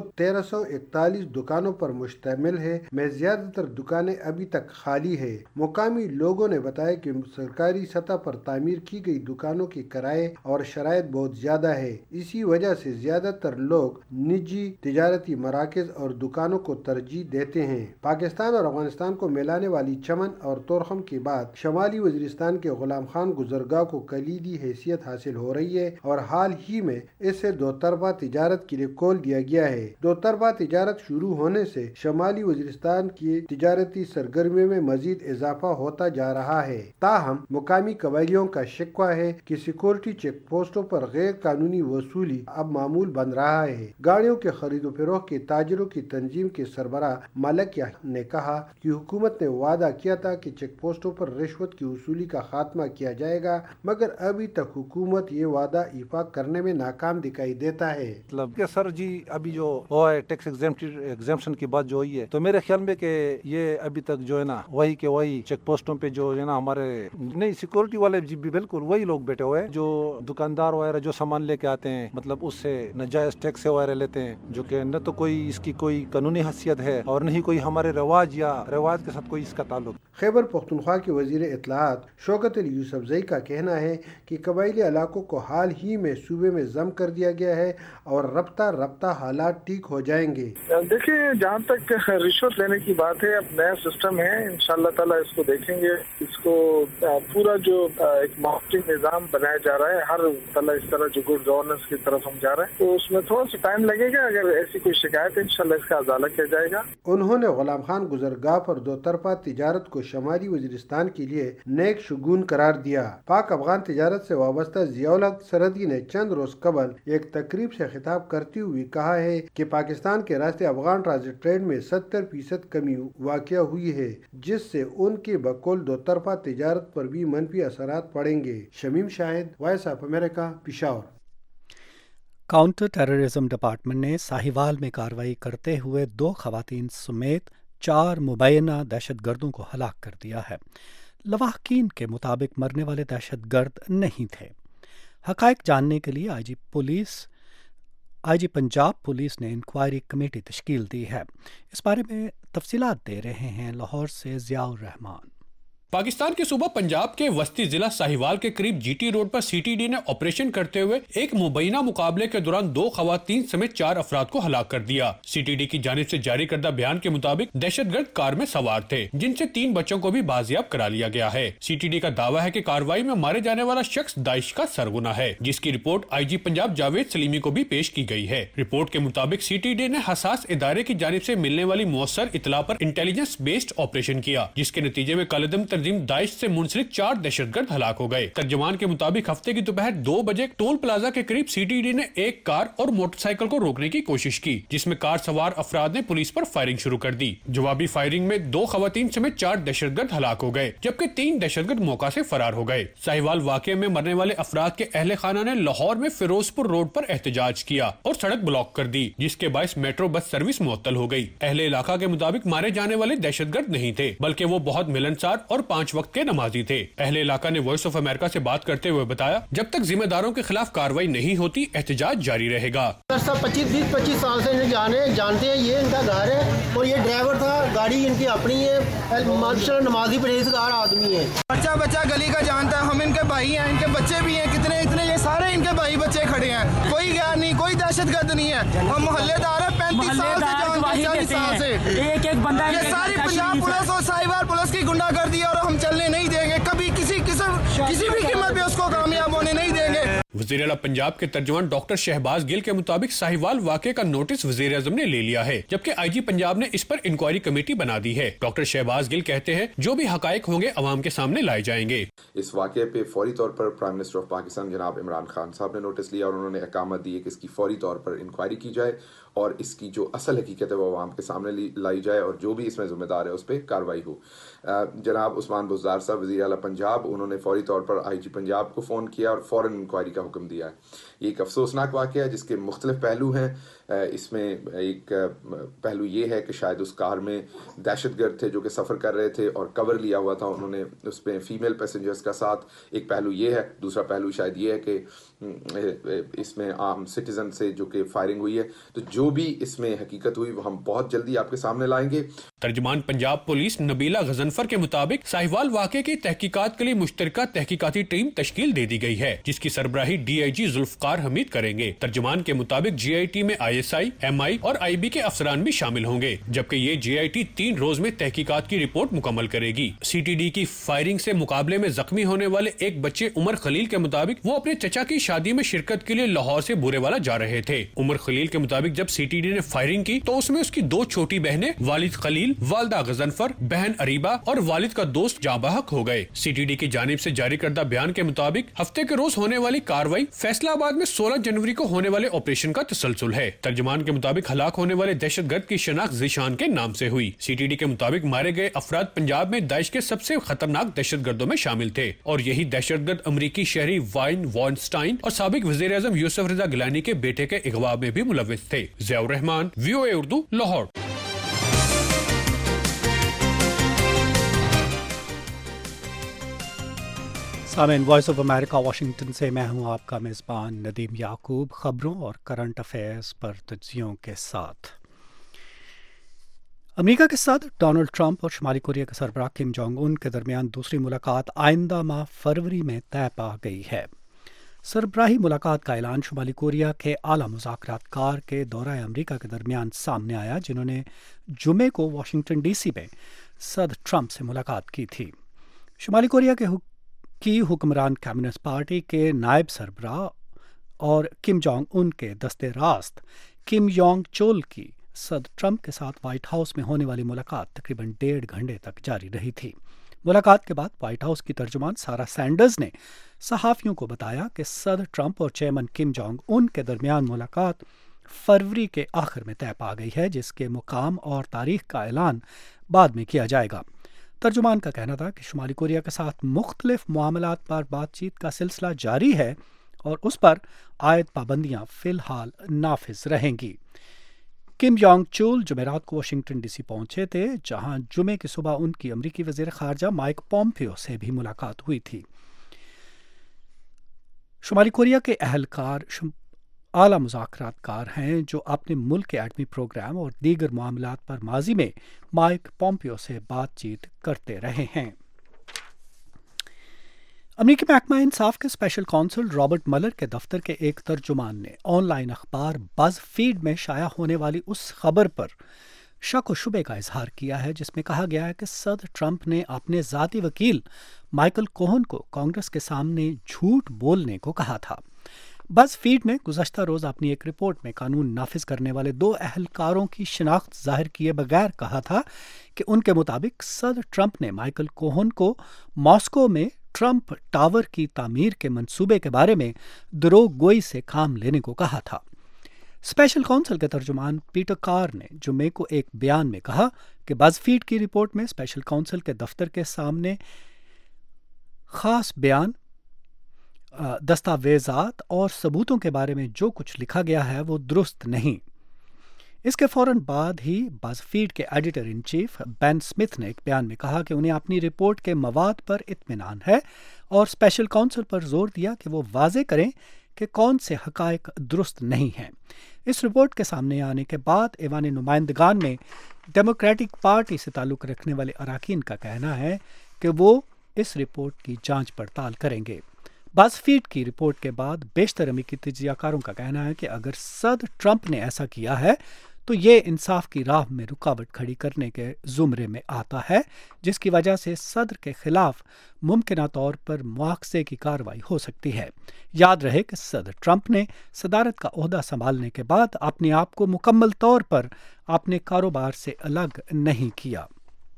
Speaker 2: 1341 دکانوں پر مشتمل ہے میں زیادہ تر دکانیں ابھی تک خالی ہے. مقامی لوگوں نے بتایا کہ سرکاری سطح پر تعمیر کی گئی دکانوں کے کرائے اور شرائط بہت زیادہ ہے. اسی وجہ سے زیادہ تر لوگ نجی تجارتی مراکز اور دکانوں کو ترجیح دیتے ہیں. پاکستان اور افغانستان کو ملانے والی چمن اور تورخم کے بعد شمالی وزیرستان کے غلام خان گزرگاہ کو کلیدی حیثیت حاصل ہو رہی ہے، اور حال ہی میں اسے دو طرفہ تجارت کے لیے کھول دیا گیا ہے. دو طرفہ تجارت شروع ہونے سے شمالی وزیرستان کی تجارتی سرگرمیوں میں مزید اضافہ ہوتا جا رہا ہے. تاہم مقامی قبائلیوں کا شکوہ ہے کہ سیکورٹی چیک پوسٹوں پر غیر قانونی وصولی اب معمول بن رہا ہے. گاڑیوں کے خرید و فروخت کے تاجروں کی تنظیم کے سربراہ ملک نے کہا کہ حکومت نے وعدہ کیا تھا کہ چیک پوسٹوں پر رشوت کی وصولی کا خاتمہ کیا جائے گا، مگر ابھی تک حکومت یہ وعدہ ایفا کرنے میں ناکام دکھائی دیتا ہے.
Speaker 13: مطلب کہ سر جی ابھی جو ہوا ہے ٹیکس ایگزیمپشن کی بات جو ہوئی ہے، تو میرے خیال میں کہ یہ ابھی تک جو ہے نا وہی کے وہی چیک پوسٹوں پہ جو ہے نا ہمارے نہیں سیکورٹی والے جی بھی بالکل وہی لوگ بیٹھے ہوئے ہیں، جو دکاندار وغیرہ جو سامان لے کے آتے ہیں مطلب اس سے ناجائز ٹیکس وغیرہ لیتے ہیں، جو کہ نہ تو کوئی اس کی کوئی قانونی حیثیت ہے اور نہیں کوئی ہمارے رواج یا رواج کے ساتھ کوئی اس کا تعلق.
Speaker 2: خیبر پختونخوا کے وزیر اطلاعات شوکت علی یوسفزئی کا کہنا ہے کہ قبائلی علاقوں کو حال ہی میں صوبے میں ضم کر دیا گیا ہے اور رفتہ حالات ٹھیک ہو جائیں گے.
Speaker 14: دیکھیں جہاں تک رشوت لینے کی بات ہے، اب نیا سسٹم ہے، انشاءاللہ تعالیٰ اس کو دیکھیں گے. اس کو پورا جو ایک مارکیٹنگ نظام بنایا جا رہا ہے، ہر تعالیٰ اس طرح جو گڈ گورننس کی طرف ہم جا رہے ہیں، تو اس میں تھوڑا سا ٹائم لگے گا. اگر ایسی کوئی شکایت ہے انشاءاللہ اس کا ازالہ کیا جائے گا.
Speaker 2: انہوں نے غلام خان گزرگاہ پر دو طرفہ تجارت کو شمالی وزیرستان کے لیے نیک شگون قرار دیا. پاک افغان تجارت سے وابستہ ضیاء الحق سرحدی نے چند روز قبل ایک تقریب سے خطاب کرتے ہوئے کہا ہے کہ پاکستان کے راستے افغان ٹرانزٹ ٹریڈ میں 70% کمی واقع ہوئی ہے، جس سے ان کے بقول دو طرفہ تجارت پر بھی منفی اثرات پڑیں گے. Shamim Shahid, Voice of America, Peshawar.
Speaker 1: Counter terrorism department نے ساہیوال میں کارروائی کرتے ہوئے 2 خواتین سمیت 4 مبینہ دہشت گردوں کو ہلاک کر دیا ہے۔ لواحقین کے مطابق مرنے والے دہشت گرد نہیں تھے۔ حقائق جاننے کے لیے آئی جی پنجاب پولیس نے انکوائری کمیٹی تشکیل دی ہے۔ اس بارے میں تفصیلات دے رہے ہیں لاہور سے ضیاء الرحمان۔
Speaker 4: پاکستان کے صوبہ پنجاب کے وسطی ضلع ساہیوال کے قریب جی ٹی روڈ پر سی ٹی ڈی نے آپریشن کرتے ہوئے ایک مبینہ مقابلے کے دوران 2 خواتین سمیت 4 افراد کو ہلاک کر دیا۔ سی ٹی ڈی کی جانب سے جاری کردہ بیان کے مطابق دہشت گرد کار میں سوار تھے، جن سے 3 بچوں کو بھی بازیاب کرا لیا گیا ہے۔ سی ٹی ڈی کا دعویٰ ہے کہ کارروائی میں مارے جانے والا شخص داعش کا سرغنہ ہے، جس کی report I G Punjab Javed Saleemi کو بھی پیش کی گئی ہے۔ رپورٹ کے مطابق سی ٹی ڈی نے حساس ادارے کی جانب سے ملنے والی مؤثر اطلاع پر انٹیلیجنس بیسڈ آپریشن کیا، جس کے نتیجے میں کالعدم تنظیم داعش سے منسلک 4 دہشت گرد ہلاک ہو گئے۔ ترجمان کے مطابق ہفتے کی دوپہر 2 بجے ٹول پلازا کے قریب سی ٹی ڈی نے ایک کار اور موٹر سائیکل کو روکنے کی کوشش کی، جس میں کار سوار افراد نے پولیس پر فائرنگ شروع کر دی۔ جوابی فائرنگ میں 2 خواتین سمیت 4 دہشت گرد ہلاک ہو گئے، جبکہ 3 دہشت گرد موقع سے فرار ہو گئے۔ ساہیوال واقعے میں مرنے والے افراد کے اہل خانہ نے لاہور میں فیروز پور روڈ پر احتجاج کیا اور سڑک بلاک کر دی، جس کے باعث میٹرو بس سروس معطل ہو گئی۔ اہل علاقہ کے مطابق مارے جانے والے دہشت گرد نہیں تھے، بلکہ وہ بہت ملنسار اور 5 وقت کے نمازی تھے۔ اہل علاقہ نے وائس آف امریکہ سے بات کرتے ہوئے بتایا، جب تک ذمہ داروں کے خلاف کارروائی نہیں ہوتی احتجاج جاری رہے گا۔
Speaker 15: 25 سال سے جانتے ہیں، یہ ان کا گھر ہے اور یہ ڈرائیور تھا، گاڑی ان کی اپنی ہے، ماشاءاللہ نمازی پرہیزگار آدمی ہے۔
Speaker 16: بچہ گلی کا جانتا ہے، ہم ان کے بھائی ہیں، ان کے بچے بھی ہیں، کتنے یہ سارے ان کے بھائی بچے کھڑے ہیں، کوئی غیر نہیں، کوئی دہشت گرد نہیں ہے، ہم محلے دار ہیں، 35 سال سے جانتے ہیں، 40 سال سے ایک بندہ یہ ساری پنجاب پولیس اور ساہیوال پولیس کی گنڈا گردی اور ہم چلنے نہیں دیں گے، کبھی کسی بھی قیمت پہ اس کو کامیاب ہونے نہیں دیں گے۔
Speaker 4: وزیر اعلیٰ پنجاب کے ترجمان ڈاکٹر شہباز گل کے مطابق ساہیوال واقعے کا نوٹس وزیر اعظم نے لے لیا ہے، جبکہ آئی جی پنجاب نے اس پر انکوائری کمیٹی بنا دی ہے۔ ڈاکٹر شہباز گل کہتے ہیں جو بھی حقائق ہوں گے عوام کے سامنے لائے جائیں گے۔
Speaker 17: اس واقعے پہ فوری طور پر پرائم منسٹر آف پاکستان جناب عمران خان صاحب نے نوٹس لیا اور انہوں نے احکامات دیے کہ اس کی فوری طور پر انکوائری کی جائے اور اس کی جو اصل حقیقت ہے وہ عوام کے سامنے لائی جائے اور جو بھی اس میں ذمہ دار ہے اس پہ کارروائی ہو۔ جناب عثمان بزدار صاحب وزیر اعلیٰ پنجاب، انہوں نے فوری طور پر آئی جی پنجاب کو فون کیا اور فوراً انکوائری کا حکم دیا ہے۔ یہ ایک افسوسناک واقعہ ہے جس کے مختلف پہلو ہیں۔ اس میں ایک پہلو یہ ہے کہ شاید اس کار میں دہشت گرد تھے جو کہ سفر کر رہے تھے اور کور لیا ہوا تھا انہوں نے اس پہ فیمیل پیسنجرز کا ساتھ، ایک پہلو یہ ہے۔ دوسرا پہلو شاید یہ ہے کہ اس میں عام سٹیزن سے جو کہ فائرنگ ہوئی ہے، تو جو بھی اس میں حقیقت ہوئی وہ ہم بہت جلدی آپ کے سامنے لائیں گے۔
Speaker 4: ترجمان پنجاب پولیس نبیلہ غضنفر کے مطابق ساہیوال واقعے کی تحقیقات کے لیے مشترکہ تحقیقاتی ٹیم تشکیل دے دی گئی ہے، جس کی سربراہی ڈی آئی جی ذوالفقار حمید کریں گے۔ ترجمان کے مطابق جی آئی ٹی میں آئی ایس آئی، ایم آئی اور آئی بی کے افسران بھی شامل ہوں گے، جبکہ یہ جی آئی ٹی 3 روز میں تحقیقات کی رپورٹ مکمل کرے گی۔ سی ٹی ڈی کی فائرنگ سے مقابلے میں زخمی ہونے والے ایک بچے عمر خلیل کے مطابق وہ اپنے چچا کی شادی میں شرکت کے لیے لاہور سے بورے والا جا رہے تھے۔ عمر خلیل کے مطابق جب سی ٹی ڈی نے فائرنگ کی تو اس میں اس کی 2 چھوٹی بہنیں، والد خلیل، والدہ غضنفر، بہن اریبہ اور والد کا دوست جاں بحق ہو گئے۔ سی ٹی ڈی کی جانب سے جاری کردہ بیان کے مطابق ہفتے کے روز ہونے والی کارروائی فیصلہ آباد میں 16 جنوری کو ہونے والے آپریشن کا تسلسل ہے۔ ترجمان کے مطابق ہلاک ہونے والے دہشت گرد کی شناخت ذیشان کے نام سے ہوئی۔ سی ٹی ڈی کے مطابق مارے گئے افراد پنجاب میں داعش کے سب سے خطرناک دہشت گردوں میں شامل تھے اور یہی دہشت گرد امریکی شہری وائن وارنسٹائن اور سابق وزیر اعظم یوسف رضا گیلانی کے بیٹے کے اغوا میں بھی ملوث تھے۔ ضیاء الرحمان، وی او اے اردو، لاہور۔
Speaker 1: سامعین، وائس آف امریکہ واشنگٹن سے میں ہوں آپ کا میزبان ندیم یعقوب، خبروں اور کرنٹ افیئرز پر تجزیوں کے ساتھ۔ امریکہ کے صدر ڈونلڈ ٹرمپ اور شمالی کوریا کے سربراہ کم جونگ ان کے درمیان دوسری ملاقات آئندہ ماہ فروری میں طے پا گئی ہے۔ سربراہی ملاقات کا اعلان شمالی کوریا کے اعلیٰ مذاکرات کار کے دورہ امریکہ کے درمیان سامنے آیا، جنہوں نے جمعے کو واشنگٹن ڈی سی میں صدر ٹرمپ سے ملاقات کی تھی۔ شمالی کوریا کی حکمران کمیونسٹ پارٹی کے نائب سربراہ اور کم جونگ ان کے دستے راست کم یونگ چول کی صدر ٹرمپ کے ساتھ وائٹ ہاؤس میں ہونے والی ملاقات تقریباً 1.5 گھنٹے تک جاری رہی تھی۔ ملاقات کے بعد وائٹ ہاؤس کی ترجمان سارا سینڈرز نے صحافیوں کو بتایا کہ صدر ٹرمپ اور چیئرمین کم جونگ ان کے درمیان ملاقات فروری کے آخر میں طے پا گئی ہے، جس کے مقام اور تاریخ کا اعلان بعد میں کیا جائے گا۔ ترجمان کا کہنا تھا کہ شمالی کوریا کے ساتھ مختلف معاملات پر بات چیت کا سلسلہ جاری ہے اور اس پر عائد پابندیاں فی الحال نافذ رہیں گی۔ किम जोंग चुल जुमेरात को वाशिंगटन डीसी पहुंचे थे, जहां जुमे की सुबह उनकी अमरीकी वजीर खारजा माइक पॉम्पियो से भी मुलाकात हुई थी। शुमाली कोरिया के अहलकार आला मुज़ाकरातकार हैं जो अपने मुल्क के एटमी प्रोग्राम और दीगर मामलात पर माजी में माइक पॉम्पियो से बातचीत करते रहे हैं। अमरीकी महकमा इंसाफ के स्पेशल कौंसल रॉबर्ट मलर के दफ्तर के एक तर्जुमान ने ऑनलाइन अखबार बज़ फीड में शाया होने वाली उस खबर पर शक व शुबे का इजहार किया है जिसमें कहा गया है कि सदर ट्रंप ने अपने ज़ाती वकील माइकल कोहन को कांग्रेस के सामने झूठ बोलने को कहा था। बज़ फीड ने गुज़श्ता रोज़ अपनी एक रिपोर्ट में कानून नाफिज करने वाले 2 अहलकारों की शिनाख्त जाहिर किए बगैर कहा था कि उनके मुताबिक सदर ट्रंप ने माइकल कोहन को मॉस्को में ट्रंप टावर की तामीर के मंसूबे के बारे में दरोगोई से काम लेने को कहा था। स्पेशल काउंसिल के तर्जुमान पीटर कार ने जुमे को एक बयान में कहा कि बज़फीड की रिपोर्ट में स्पेशल काउंसिल के दफ्तर के सामने खास बयान, दस्तावेजात और सबूतों के बारे में जो कुछ लिखा गया है वो दुरुस्त नहीं। इसके फौरन बाद ही बज़फीड के editor in chief Ben Smith ने एक बयान में कहा कि उन्हें अपनी रिपोर्ट के मवाद पर इत्मीनान है और स्पेशल काउंसिल पर जोर दिया कि वो वाजे करें कि कौन से हकायक दुरुस्त नहीं हैं। इस रिपोर्ट के सामने आने के बाद ऐवान नुमाइंदगान में डेमोक्रेटिक पार्टी से ताल्लुक़ रखने वाले अराकीन का कहना है कि वो इस रिपोर्ट की जांच पड़ताल करेंगे। बज़फीड की रिपोर्ट के बाद बेशतर अमरीकी तजियाकारों का कहना है कि अगर सदर ट्रंप ने ऐसा किया है तो ये इंसाफ की राह में रुकावट खड़ी करने के जुमरे में आता है, जिसकी वजह से सदर के खिलाफ मुमकिना तौर पर मुआवजे की कार्रवाई हो सकती है। याद रहे कि सदर ट्रंप ने सदारत का ओहदा संभालने के बाद अपने आप को मुकम्मल तौर पर अपने कारोबार से अलग नहीं किया।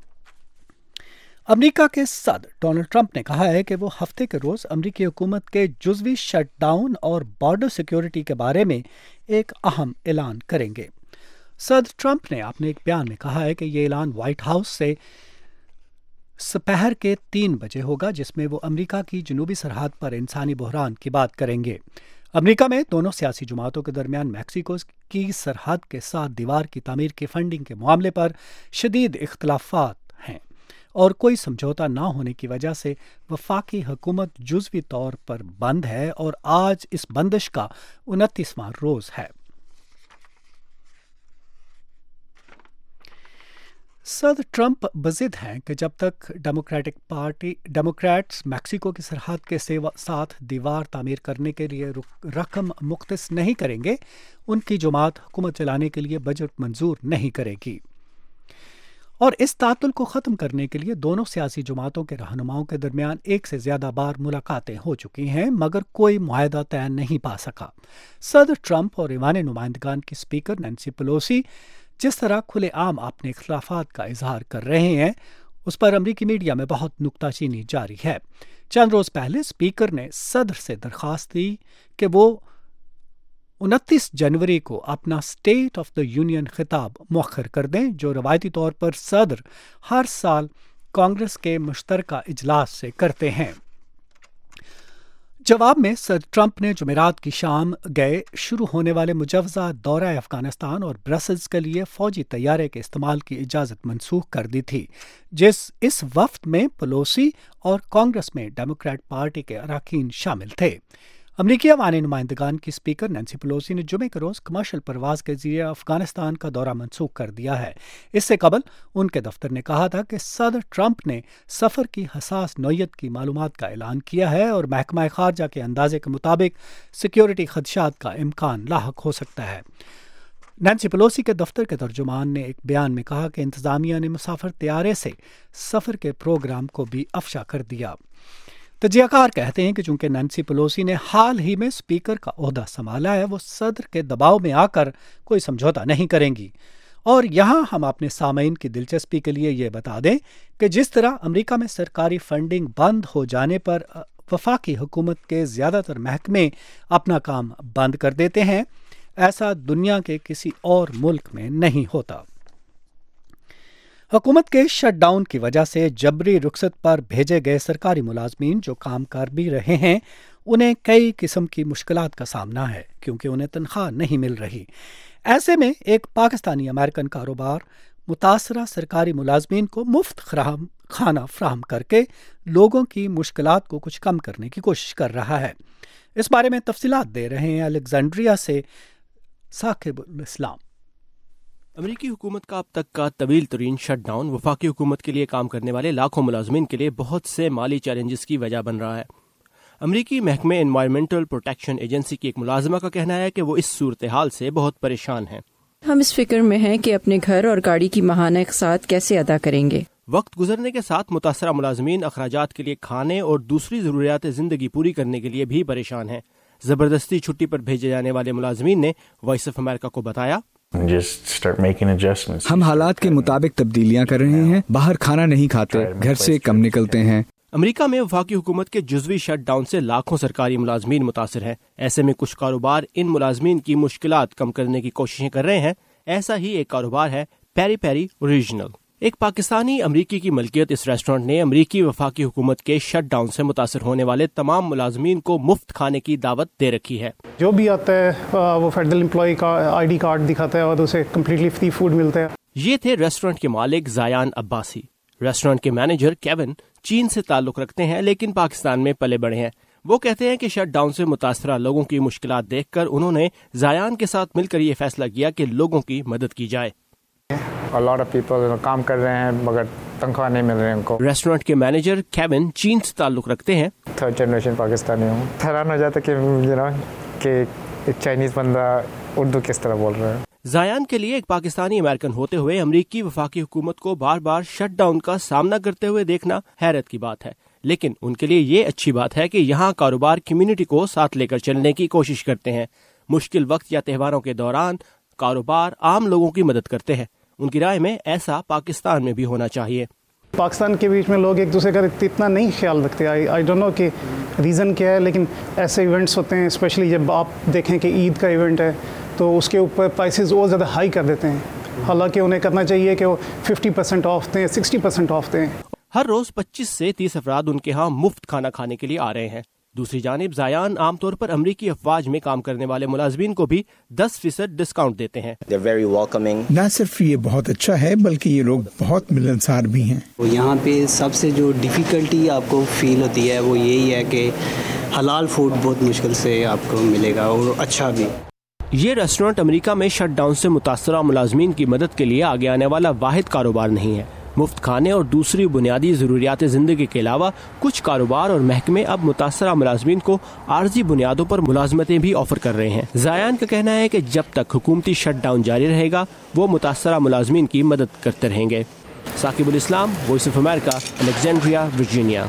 Speaker 1: अमेरिका के सदर डोनाल्ड ट्रंप ने कहा है कि वो हफ्ते के रोज़ अमेरिकी हुकूमत के जुज़वी शटडाउन और बॉर्डर सिक्योरिटी के बारे में एक अहम ऐलान करेंगे। सदर ट्रंप ने अपने एक बयान में कहा है कि ये ऐलान व्हाइट हाउस से दोपहर के 3 बजे होगा, जिसमें वो अमेरिका की जनूबी सरहद पर इंसानी बहरान की बात करेंगे। अमेरिका में दोनों सियासी जमातों के दरमियान मैक्सिको की सरहद के साथ दीवार की तामीर की फंडिंग के मामले पर शदीद इख्तलाफात हैं और कोई समझौता ना होने की वजह से वफाकी हुकूमत जुज़वी तौर पर बंद है और आज इस बंदिश का 29वां रोज़ है। सदर ट्रंप बज़िद हैं कि जब तक डेमोक्रेट्स मैक्सिको की सरहद के साथ दीवार तामीर करने के लिए रकम मुख्तस नहीं करेंगे, उनकी जमात हुकूमत चलाने के लिए बजट मंजूर नहीं करेगी। और इस तातुल को ख़त्म करने के लिए दोनों सियासी जमातों के रहनुमाओं के दरमियान एक से ज़्यादा बार मुलाकातें हो चुकी हैं, मगर कोई मुआहदा तय नहीं पा सका। सदर ट्रंप और ऐवान नुमाइंदगान की स्पीकर नैंसी पेलोसी जिस तरह खुले आम अपने इख्तलाफात का इजहार कर रहे हैं, उस पर अमरीकी मीडिया में बहुत नुक्ताचीनी जारी है। चंद रोज़ पहले स्पीकर ने सदर से दरख्वास्त दी कि वो 29 जनवरी को अपना स्टेट ऑफ द यूनियन खिताब मुअख्खर कर दें, जो रवायती तौर पर सदर हर साल कांग्रेस के मुश्तरका इजलास से करते हैं। जवाब में सदर ट्रंप ने जुमेरात की शाम गए शुरू होने वाले मुजवजा दौरा अफगानिस्तान और ब्रसल्स के लिए फौजी तैयारे के इस्तेमाल की इजाज़त मनसूख कर दी थी। इस वफ्द में पेलोसी और कांग्रेस में डेमोक्रेट पार्टी के अरकान शामिल थे। अमरीकी ऐवान नुमाइंदगान की स्पीकर नैंसी पेलोसी ने जुमे के रोज़ कमर्शियल परवाज के जरिए अफगानिस्तान का दौरा मनसूख कर दिया है। इससे कबल उनके दफ्तर ने कहा था कि सदर ट्रंप ने सफ़र की हसास नौयत की मालूमात का ऐलान किया है और महकमा खारजा के अंदाजे के मुताबिक सिक्योरिटी खदशात का इम्कान लाहक हो सकता है। नैंसी पेलोसी के दफ्तर के तर्जुमान ने एक बयान में कहा कि इंतज़ामिया ने मुसाफिर तैयारे से सफ़र के प्रोग्राम को भी अफशा कर दिया। तजियाकार कहते हैं कि चूंकि नैंसी पेलोसी ने हाल ही में स्पीकर का ओहदा संभाला है, वो सदर के दबाव में आकर कोई समझौता नहीं करेंगी। और यहाँ हम अपने सामईन की दिलचस्पी के लिए ये बता दें कि जिस तरह अमेरिका में सरकारी फंडिंग बंद हो जाने पर वफाकी हुकूमत के ज़्यादातर महकमे अपना काम बंद कर देते हैं, ऐसा दुनिया के किसी और मुल्क में नहीं होता। हुकूमत के शटडाउन की वजह से जबरी रुखसत पर भेजे गए सरकारी मुलाजमीन जो काम कर भी रहे हैं, उन्हें कई किस्म की मुश्किलात का सामना है क्योंकि उन्हें तनख्वाह नहीं मिल रही। ایسے میں ایک پاکستانی امریکن کاروبار متاثرہ سرکاری ملازمین کو مفت کھانا فراہم کر کے لوگوں کی مشکلات کو کچھ کم کرنے کی کوشش کر رہا ہے. اس بارے میں تفصیلات دے رہے ہیں الیگزینڈریا سے ثاقب الاسلام.
Speaker 18: امریکی حکومت کا اب تک کا طویل ترین شٹ ڈاؤن وفاقی حکومت کے لیے کام کرنے والے لاکھوں ملازمین کے لیے بہت سے مالی چیلنجز کی وجہ بن رہا ہے. امریکی محکمہ انوائرمنٹل پروٹیکشن ایجنسی کی ایک ملازمہ کا کہنا ہے کہ وہ اس صورتحال سے بہت پریشان ہیں.
Speaker 19: ہم اس فکر میں ہیں کہ اپنے گھر اور گاڑی کی ماہانہ اقساط کیسے ادا کریں گے.
Speaker 18: وقت گزرنے کے ساتھ متاثرہ ملازمین اخراجات کے لیے کھانے اور دوسری ضروریات زندگی پوری کرنے کے لیے بھی پریشان ہیں. زبردستی چھٹی پر بھیجے جانے والے ملازمین نے وائس آف امریکہ کو بتایا
Speaker 20: ہم حالات کے مطابق تبدیلیاں کر رہے ہیں. باہر کھانا نہیں کھاتے, گھر سے کم نکلتے ہیں.
Speaker 18: امریکہ میں وفاقی حکومت کے جزوی شٹ ڈاؤن سے لاکھوں سرکاری ملازمین متاثر ہیں. ایسے میں کچھ کاروبار ان ملازمین کی مشکلات کم کرنے کی کوششیں کر رہے ہیں. ایسا ہی ایک کاروبار ہے پیری پیری اوریجنل. ایک پاکستانی امریکی کی ملکیت اس ریسٹورانٹ نے امریکی وفاقی حکومت کے شٹ ڈاؤن سے متاثر ہونے والے تمام ملازمین کو مفت کھانے کی دعوت دے رکھی ہے.
Speaker 21: جو بھی آتا ہے وہ فیڈرل امپلائی کا آئی ڈی کارڈ دکھاتا ہے اور اسے کمپلیٹلی فری فوڈ ملتا ہے.
Speaker 18: یہ تھے ریسٹورانٹ کے مالک زایان عباسی. ریسٹورانٹ کے مینیجر کیون چین سے تعلق رکھتے ہیں لیکن پاکستان میں پلے بڑے ہیں. وہ کہتے ہیں کہ شٹ ڈاؤن سے متاثرہ لوگوں کی مشکلات دیکھ کر انہوں نے زایان کے ساتھ مل کر یہ فیصلہ کیا کہ لوگوں کی مدد کی جائے.
Speaker 22: A lot of people کام کر رہے ہیں مگر تنخواہ نہیں مل رہی ان کو.
Speaker 18: ریسٹورانٹ کے مینیجر کیون چین سے تعلق رکھتے ہیں.
Speaker 22: 3rd جنریشن پاکستانی ہوں. حیران ہو جاتا کہ ایک چائنیز بندہ اردو کس طرح بول رہا ہے.
Speaker 18: زایان کے لیے ایک پاکستانی امریکن ہوتے ہوئے امریکی وفاقی حکومت کو بار بار شٹ ڈاؤن کا سامنا کرتے ہوئے دیکھنا حیرت کی بات ہے. لیکن ان کے لیے یہ اچھی بات ہے کہ یہاں کاروبار کمیونٹی کو ساتھ لے کر چلنے کی کوشش کرتے ہیں. مشکل وقت یا تہواروں کے دوران کاروبار عام لوگوں کی مدد کرتے ہیں. ان کی رائے میں ایسا پاکستان میں بھی ہونا چاہیے.
Speaker 21: پاکستان کے بیچ میں لوگ ایک دوسرے کا اتنا نہیں خیال رکھتے. آئی ڈونٹ نو کہ ریزن کیا ہے, لیکن ایسے ایونٹس ہوتے ہیں اسپیشلی جب آپ دیکھیں کہ عید کا ایونٹ ہے تو اس کے اوپر پرائسز اور زیادہ ہائی کر دیتے ہیں. حالانکہ انہیں کرنا چاہیے کہ وہ 50% آف دیں, 60% آف دیں.
Speaker 18: ہر روز 25 سے 30 افراد ان کے ہاں مفت کھانا کھانے کے لیے آ رہے ہیں. دوسری جانب زایان عام طور پر امریکی افواج میں کام کرنے والے ملازمین کو بھی 10% ڈسکاؤنٹ دیتے ہیں.
Speaker 23: نہ صرف یہ بہت اچھا ہے بلکہ یہ لوگ بہت ملنسار بھی ہیں.
Speaker 24: یہاں پہ سب سے جو ڈیفیکلٹی آپ کو فیل ہوتی ہے وہ یہی ہے کہ حلال فوڈ بہت مشکل سے آپ کو ملے گا اور اچھا بھی.
Speaker 18: یہ ریسٹورانٹ امریکہ میں شٹ ڈاؤن سے متاثرہ ملازمین کی مدد کے لیے آگے آنے والا واحد کاروبار نہیں ہے. مفت کھانے اور دوسری بنیادی ضروریات زندگی کے علاوہ کچھ کاروبار اور محکمے اب متاثرہ ملازمین کو عارضی بنیادوں پر ملازمتیں بھی آفر کر رہے ہیں. زایان کا کہنا ہے کہ جب تک حکومتی شٹ ڈاؤن جاری رہے گا وہ متاثرہ ملازمین کی مدد کرتے رہیں گے. Saqib ul-Islam, Voice of America, Alexandria, Virginia.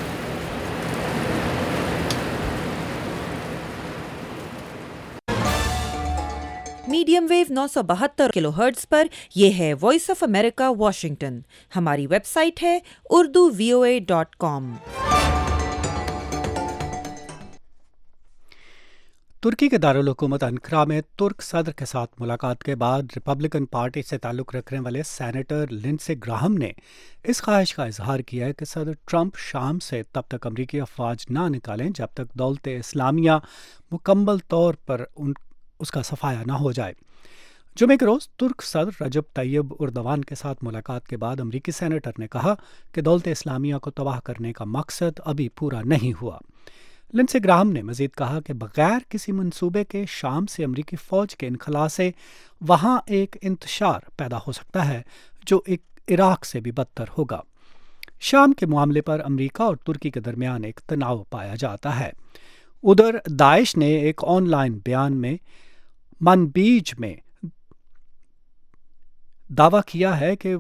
Speaker 25: Medium wave 972 kilohertz پر یہ ہے وائس آف امریکہ واشنگٹن. ہماری ویب سائٹ ہے urduvoa.com.
Speaker 1: ترکی کے دارالحکومت انقرہ میں ترک صدر کے ساتھ ملاقات کے بعد ریپبلکن پارٹی سے تعلق رکھنے والے سینیٹر لنڈسے گراہم نے اس خواہش کا اظہار کیا ہے کہ صدر ٹرمپ شام سے تب تک امریکی افواج نہ نکالیں جب تک دولت اسلامیہ مکمل طور پر اس کا صفایا نہ ہو جائے. جمعے کے روز ترک صدر رجب طیب اردوان کے ساتھ ملاقات کے بعد امریکی سینیٹر نے کہا کہ دولت اسلامیہ کو تباہ کرنے کا مقصد ابھی پورا نہیں ہوا. لنڈسے گراہم نے مزید کہا کہ بغیر کسی منصوبے کے شام سے امریکی فوج کے انخلا سے وہاں ایک انتشار پیدا ہو سکتا ہے جو عراق سے بھی بدتر ہوگا. شام کے معاملے پر امریکہ اور ترکی کے درمیان ایک تناؤ پایا جاتا ہے. ادھر داعش نے ایک آن لائن بیان میں منبیج میں دعویٰ کیا ہے کہ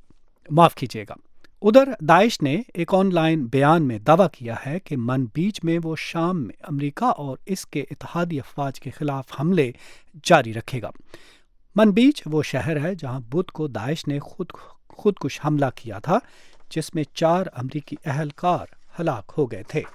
Speaker 1: منبیج میں وہ شام میں امریکہ اور اس کے اتحادی افواج کے خلاف حملے جاری رکھے گا. منبیج وہ شہر ہے جہاں بدھ کو داعش نے خودکش حملہ کیا تھا جس میں 4 امریکی اہلکار ہلاک ہو گئے تھے.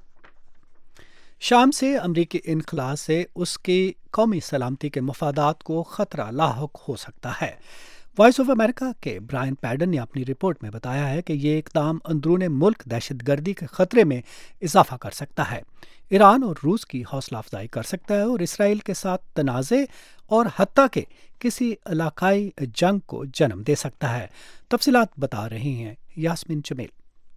Speaker 1: شام سے امریکی انخلا سے اس کی قومی سلامتی کے مفادات کو خطرہ لاحق ہو سکتا ہے. وائس آف امریکہ کے برائن پیڈن نے اپنی رپورٹ میں بتایا ہے کہ یہ اقدام اندرون ملک دہشت گردی کے خطرے میں اضافہ کر سکتا ہے، ایران اور روس کی حوصلہ افزائی کر سکتا ہے اور اسرائیل کے ساتھ تنازع اور حتیٰ کہ کسی علاقائی جنگ کو جنم دے سکتا ہے۔ تفصیلات بتا رہی ہیں یاسمین جمیل۔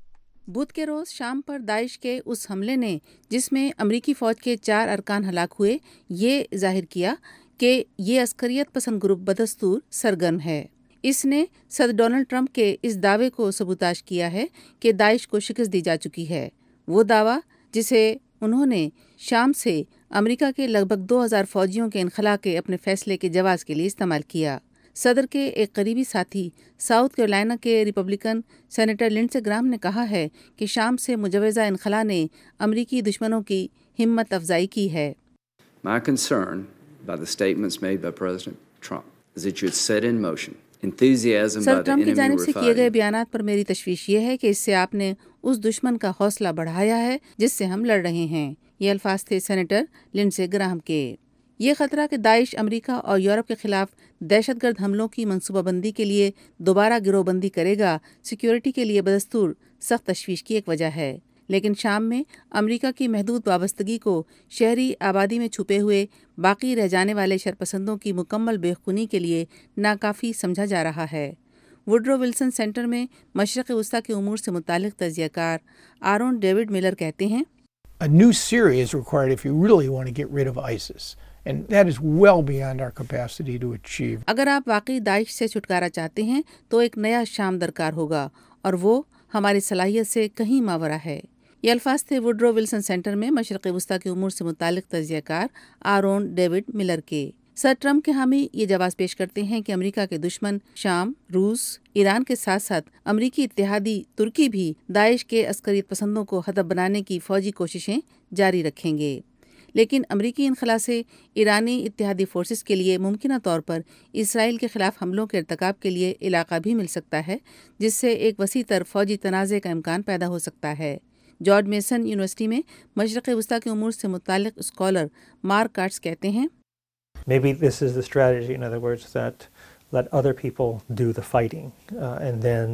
Speaker 3: بدھ کے روز شام پر داعش کے اس حملے نے، جس میں امریکی فوج کے 4 ارکان ہلاک ہوئے، یہ ظاہر کیا کہ یہ عسکریت پسند گروپ بدستور سرگرم ہے۔ اس نے صدر ڈونلڈ ٹرمپ کے اس دعوے کو سبوتاژ کیا ہے کہ داعش کو شکست دی جا چکی ہے، وہ دعویٰ جسے انہوں نے شام سے امریکہ کے لگ بھگ 2000 فوجیوں کے انخلاء کے اپنے فیصلے کے جواز کے لیے استعمال کیا۔ صدر کے ایک قریبی ساتھی ساؤتھ کیرولینا کے ریپبلکن سینیٹر لنڈسے گرام نے کہا ہے کہ شام سے مجوزہ انخلاء نے امریکی دشمنوں کی ہمت افزائی کی ہے۔
Speaker 5: My concern by the statements made by President Trump is that you had set in motion enthusiasm by
Speaker 3: صدر
Speaker 5: the
Speaker 3: ٹرمپ کی
Speaker 5: enemy
Speaker 3: جانب سے کیے گئے
Speaker 5: refining.
Speaker 3: بیانات پر میری تشویش یہ ہے کہ اس سے آپ نے اس دشمن کا حوصلہ بڑھایا ہے جس سے ہم لڑ رہے ہیں۔ یہ الفاظ تھے سینیٹر لنڈسے گراہم کے۔ یہ خطرہ کہ داعش امریکہ اور یورپ کے خلاف دہشت گرد حملوں کی منصوبہ بندی کے لیے دوبارہ گروہ بندی کرے گا، سیکیورٹی کے لیے بدستور سخت تشویش کی ایک وجہ ہے، لیکن شام میں امریکہ کی محدود وابستگی کو شہری آبادی میں چھپے ہوئے باقی رہ جانے والے شرپسندوں کی مکمل بے خونی کے لیے ناکافی سمجھا جا رہا ہے۔ وڈرو ولسن سینٹر میں مشرق وسطیٰ کے امور سے متعلق تجزیہ کار آرون ڈیوڈ ملر کہتے ہیں،
Speaker 6: A new Syria is required if you really want to get rid of ISIS, and that is well beyond our capacity to achieve.
Speaker 3: اگر آپ واقعی داعش سے چھٹکارا چاہتے ہیں تو ایک نیا شام درکار ہوگا، اور وہ ہماری صلاحیت سے کہیں ماورا ہے۔ یہ الفاظ تھے وڈرو ولسن سینٹر میں مشرق وسطیٰ کے امور سے متعلق تجزیہ کار آرون ڈیوڈ ملر کے۔ صدر ٹرمپ کے حامی یہ جواز پیش کرتے ہیں کہ امریکہ کے دشمن شام، روس، ایران کے ساتھ ساتھ امریکی اتحادی ترکی بھی داعش کے عسکریت پسندوں کو ہدف بنانے کی فوجی کوششیں جاری رکھیں گے، لیکن امریکی انخلاء سے ایرانی اتحادی فورسز کے لیے ممکنہ طور پر اسرائیل کے خلاف حملوں کے ارتکاب کے لیے علاقہ بھی مل سکتا ہے، جس سے ایک وسیع تر فوجی تنازع کا امکان پیدا ہو سکتا ہے۔ جارج میسن یونیورسٹی میں مشرق وسطیٰ کے امور سے متعلق اسکالر مارک کارٹس کہتے ہیں،
Speaker 7: Maybe this is the strategy, in other words, that let other people do the fighting, and then,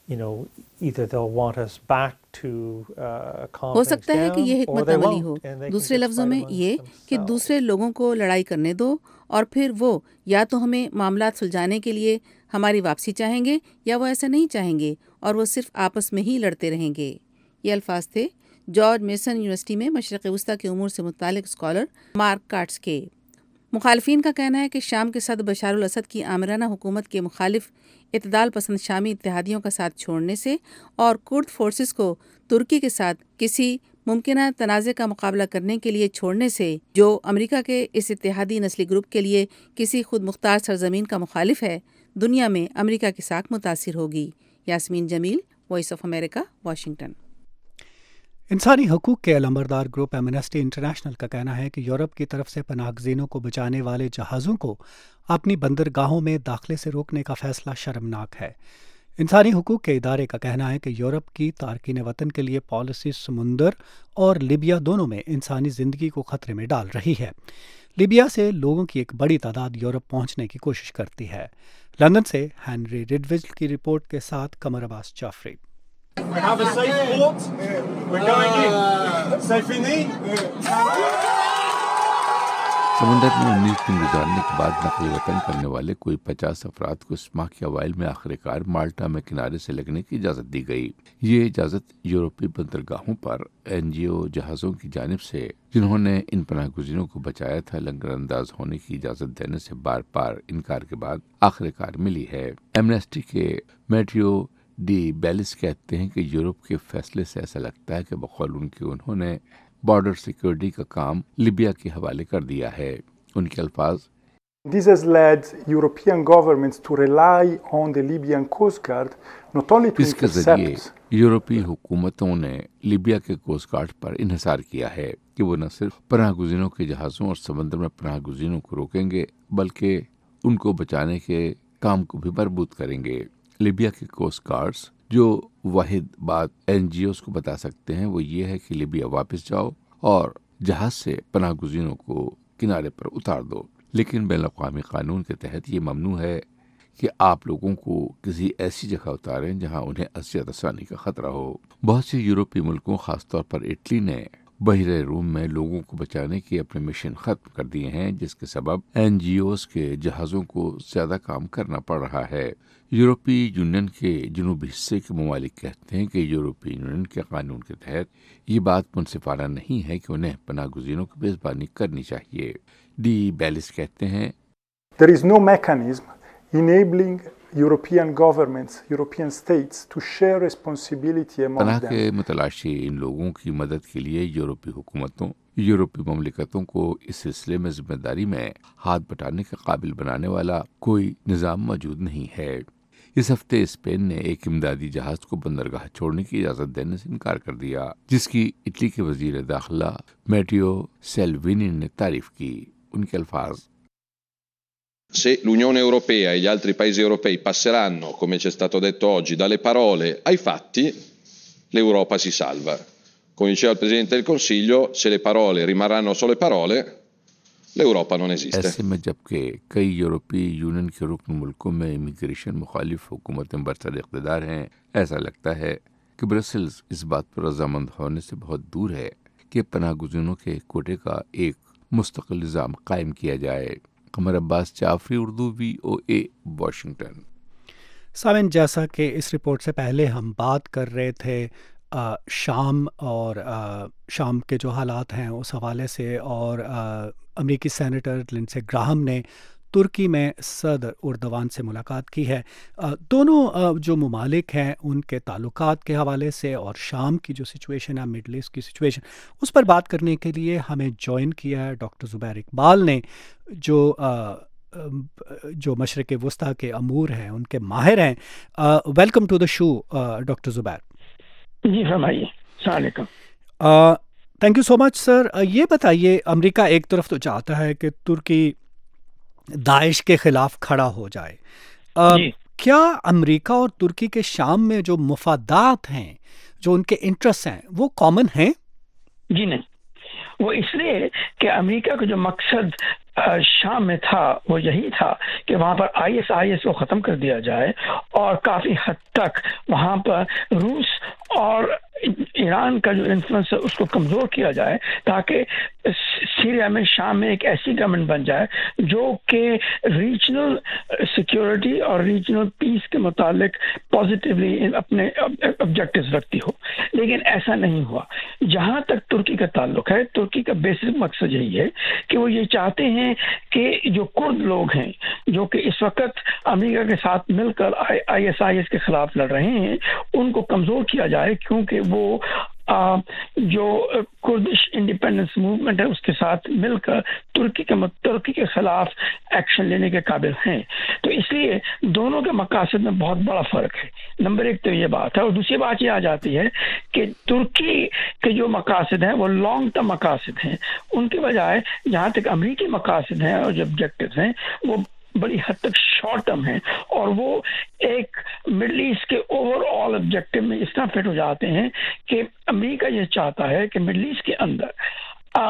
Speaker 7: either they'll want us back to calm
Speaker 3: who
Speaker 7: things
Speaker 3: سکتا ہے کہ
Speaker 7: down,
Speaker 3: یہ
Speaker 7: or
Speaker 3: حکمت
Speaker 7: they
Speaker 3: عملی ہو۔
Speaker 7: won't, and they can
Speaker 3: دوسرے
Speaker 7: just
Speaker 3: لفظوں
Speaker 7: fight
Speaker 3: میں
Speaker 7: amongst
Speaker 3: یہ کہ
Speaker 7: themselves.
Speaker 3: دوسرے لوگوں کو لڑائی کرنے دو، اور پھر وہ یا تو ہمیں معاملات سلجھانے کے لیے ہماری واپسی چاہیں گے، یا وہ ایسا نہیں چاہیں گے اور وہ صرف آپس میں ہی لڑتے رہیں گے۔ یہ الفاظ تھے جارج میسن یونیورسٹی میں مشرق وسطیٰ کے امور سے متعلق اسکالر مارک کارٹس کے۔ مخالفین کا کہنا ہے کہ شام کے صدر بشار الاسد کی آمرانہ حکومت کے مخالف اعتدال پسند شامی اتحادیوں کا ساتھ چھوڑنے سے اور کرد فورسز کو ترکی کے ساتھ کسی ممکنہ تنازع کا مقابلہ کرنے کے لیے چھوڑنے سے، جو امریکہ کے اس اتحادی نسلی گروپ کے لیے کسی خود مختار سرزمین کا مخالف ہے، دنیا میں امریکہ کی ساکھ متاثر ہوگی۔ Yasmin Jamil, voice of America, Washington.
Speaker 1: انسانی حقوق کے علمبردار گروپ ایمنسٹی انٹرنیشنل کا کہنا ہے کہ یورپ کی طرف سے پناہ گزینوں کو بچانے والے جہازوں کو اپنی بندرگاہوں میں داخلے سے روکنے کا فیصلہ شرمناک ہے۔ انسانی حقوق کے ادارے کا کہنا ہے کہ یورپ کی تارکین وطن کے لیے پالیسی سمندر اور لیبیا دونوں میں انسانی زندگی کو خطرے میں ڈال رہی ہے۔ لیبیا سے لوگوں کی ایک بڑی تعداد یورپ پہنچنے کی کوشش کرتی ہے۔ لندن سے ہینری ریڈویل کی رپورٹ کے ساتھ Qamar Abbas Jafri.
Speaker 8: We have a safe port. We're going in. Safe in
Speaker 26: سمندر میں 19 دن گزارنے کے بعد نقل وطن کرنے والے کوئی 50 افراد کو اس ماہ کے اوائل میں آخر کار مالٹا میں کنارے سے لگنے کی اجازت دی گئی۔ یہ اجازت یورپی بندرگاہوں پر NGO جہازوں کی جانب سے، جنہوں نے ان پناہ گزینوں کو بچایا تھا، لنگر انداز ہونے کی اجازت دینے سے بار بار انکار کے بعد آخر کار ملی ہے۔ ایمنسٹی کے میٹیو ڈی بیلس کہتے ہیں کہ یورپ کے فیصلے سے ایسا لگتا ہے کہ بقول ان کے انہوں نے بارڈر سیکورٹی کا کام لیبیا کے حوالے کر دیا ہے۔ ان کے الفاظ،
Speaker 6: This has led European governments to rely on the Libyan Coast Guard not only to
Speaker 26: اس کے ذریعے
Speaker 6: intercept
Speaker 26: یورپی حکومتوں نے لیبیا کے کوسٹ گارڈ پر انحصار کیا ہے کہ وہ نہ صرف پناہ گزینوں کے جہازوں اور سمندر میں پناہ گزینوں کو روکیں گے، بلکہ ان کو بچانے کے کام کو بھی مربوط کریں گے۔ لیبیا کے کوسٹ گارڈز جو واحد بات NGOs کو بتا سکتے ہیں وہ یہ ہے کہ لیبیا واپس جاؤ اور جہاز سے پناہ گزینوں کو کنارے پر اتار دو، لیکن بین الاقوامی قانون کے تحت یہ ممنوع ہے کہ آپ لوگوں کو کسی ایسی جگہ اتاریں جہاں انہیں اذیت رسانی کا خطرہ ہو۔ بہت سے یورپی ملکوں خاص طور پر اٹلی نے بحیرہ روم میں لوگوں کو بچانے کے اپنے مشن ختم کر دیے ہیں، جس کے سبب NGOs کے جہازوں کو زیادہ کام کرنا پڑ رہا ہے۔ یورپی یونین کے جنوبی حصے کے ممالک کہتے ہیں کہ یورپی یونین کے قانون کے تحت یہ بات منصفانہ نہیں ہے کہ انہیں پناہ گزینوں کی میزبانی کرنی چاہیے۔ ڈی بیلس کہتے ہیں
Speaker 9: There is no mechanism enabling European governments, European states to share responsibility among
Speaker 26: پناہ
Speaker 9: them.
Speaker 26: کے متلاشی ان لوگوں کی مدد کے لیے یورپی حکومتوں، یورپی مملکتوں کو اس سلسلے میں ذمہ داری میں ہاتھ بٹانے کے قابل بنانے والا کوئی نظام موجود نہیں ہے۔ اس ہفتے اسپین نے ایک امدادی جہاز کو بندرگاہ چھوڑنے کی اجازت دینے سے انکار کر دیا، جس کی اٹلی کے وزیر داخلہ میٹیو سیلوینی نے تعریف کی۔ ان کے الفاظ:
Speaker 10: Se l'Unione Europea e gli altri paesi europei passeranno, come ci è stato detto oggi, dalle parole ai fatti, l'Europa si salva. Come diceva il Presidente del Consiglio, se le parole rimarranno solo parole, l'Europa non esiste.
Speaker 26: ایسے میں جبکہ کئی یورپی union کے رکن ملکوں میں immigration مخالف حکومتیں برسر اقتدار ہیں، ایسا لگتا ہے کہ برسلز اس بات پر رضامند ہونے سے بہت دور ہے کہ پناہ گزینوں کے کوٹے کا ایک مستقل نظام قائم کیا جائے۔ Qamar Abbas Jafri, Urdu VOA، Washington.
Speaker 1: سامعین، جیسا کہ اس رپورٹ سے پہلے ہم بات کر رہے تھے شام اور شام کے جو حالات ہیں اس حوالے سے، اور امریکی سینیٹر لنڈسے گراہم نے ترکی میں صدر اردوان سے ملاقات کی ہے۔ دونوں جو ممالک ہیں ان کے تعلقات کے حوالے سے اور شام کی جو سچویشن ہے، مڈل ایسٹ کی سچویشن، اس پر بات کرنے کے لیے ہمیں جوائن کیا ہے ڈاکٹر زبیر اقبال نے، جو مشرق وسطیٰ کے امور ہیں ان کے ماہر ہیں۔ Welcome to the show doctor Zubair.
Speaker 11: جی فرمائیے۔ السلام علیکم۔
Speaker 1: Thank you so much sir. یہ بتائیے، امریکہ ایک طرف تو چاہتا ہے کہ ترکی داعش کے خلاف کھڑا ہو جائے، کیا امریکہ اور ترکی کے شام میں جو مفادات ہیں، جو ان کے انٹرسٹ ہیں، وہ کامن ہیں؟
Speaker 11: جی نہیں، وہ اس لیے کہ امریکہ کا جو مقصد شام میں تھا وہ یہی تھا کہ وہاں پر IS کو ختم کر دیا جائے اور کافی حد تک وہاں پر روس اور ایران کا جو انفلوئنس ہے اس کو کمزور کیا جائے، تاکہ سیریا میں شام میں ایک ایسی گورنمنٹ بن جائے جو کہ ریجنل سیکیورٹی اور ریجنل پیس کے متعلق پازیٹیولی اپنے آبجیکٹیوز رکھتی ہو۔ لیکن ایسا نہیں ہوا۔ جہاں تک ترکی کا تعلق ہے، ترکی کا بیسک مقصد یہی ہے کہ وہ یہ چاہتے ہیں کہ جو کرد لوگ ہیں جو کہ اس وقت امریکہ کے ساتھ مل کر IS کے خلاف لڑ رہے ہیں، ان کو کمزور کیا جائے، کیونکہ وہ جو کردش انڈیپینڈنس موومنٹ ہے اس کے ساتھ مل کر ترکی کے خلاف ایکشن لینے کے قابل ہیں۔ تو اس لیے دونوں کے مقاصد میں بہت بڑا فرق ہے۔ نمبر ایک تو یہ بات ہے، اور دوسری بات یہ آ جاتی ہے کہ ترکی کے جو مقاصد ہیں وہ لانگ ٹرم مقاصد ہیں، ان کے بجائے جہاں تک امریکی مقاصد ہیں اور جو آبجیکٹیوز ہیں وہ بڑی حد تک شارٹ ٹرم ہیں، اور وہ ایک مڈل ایسٹ کے اوور آل آبجیکٹیو میں اس طرح فٹ ہو جاتے ہیں کہ امریکہ یہ چاہتا ہے کہ مڈل ایسٹ کے اندر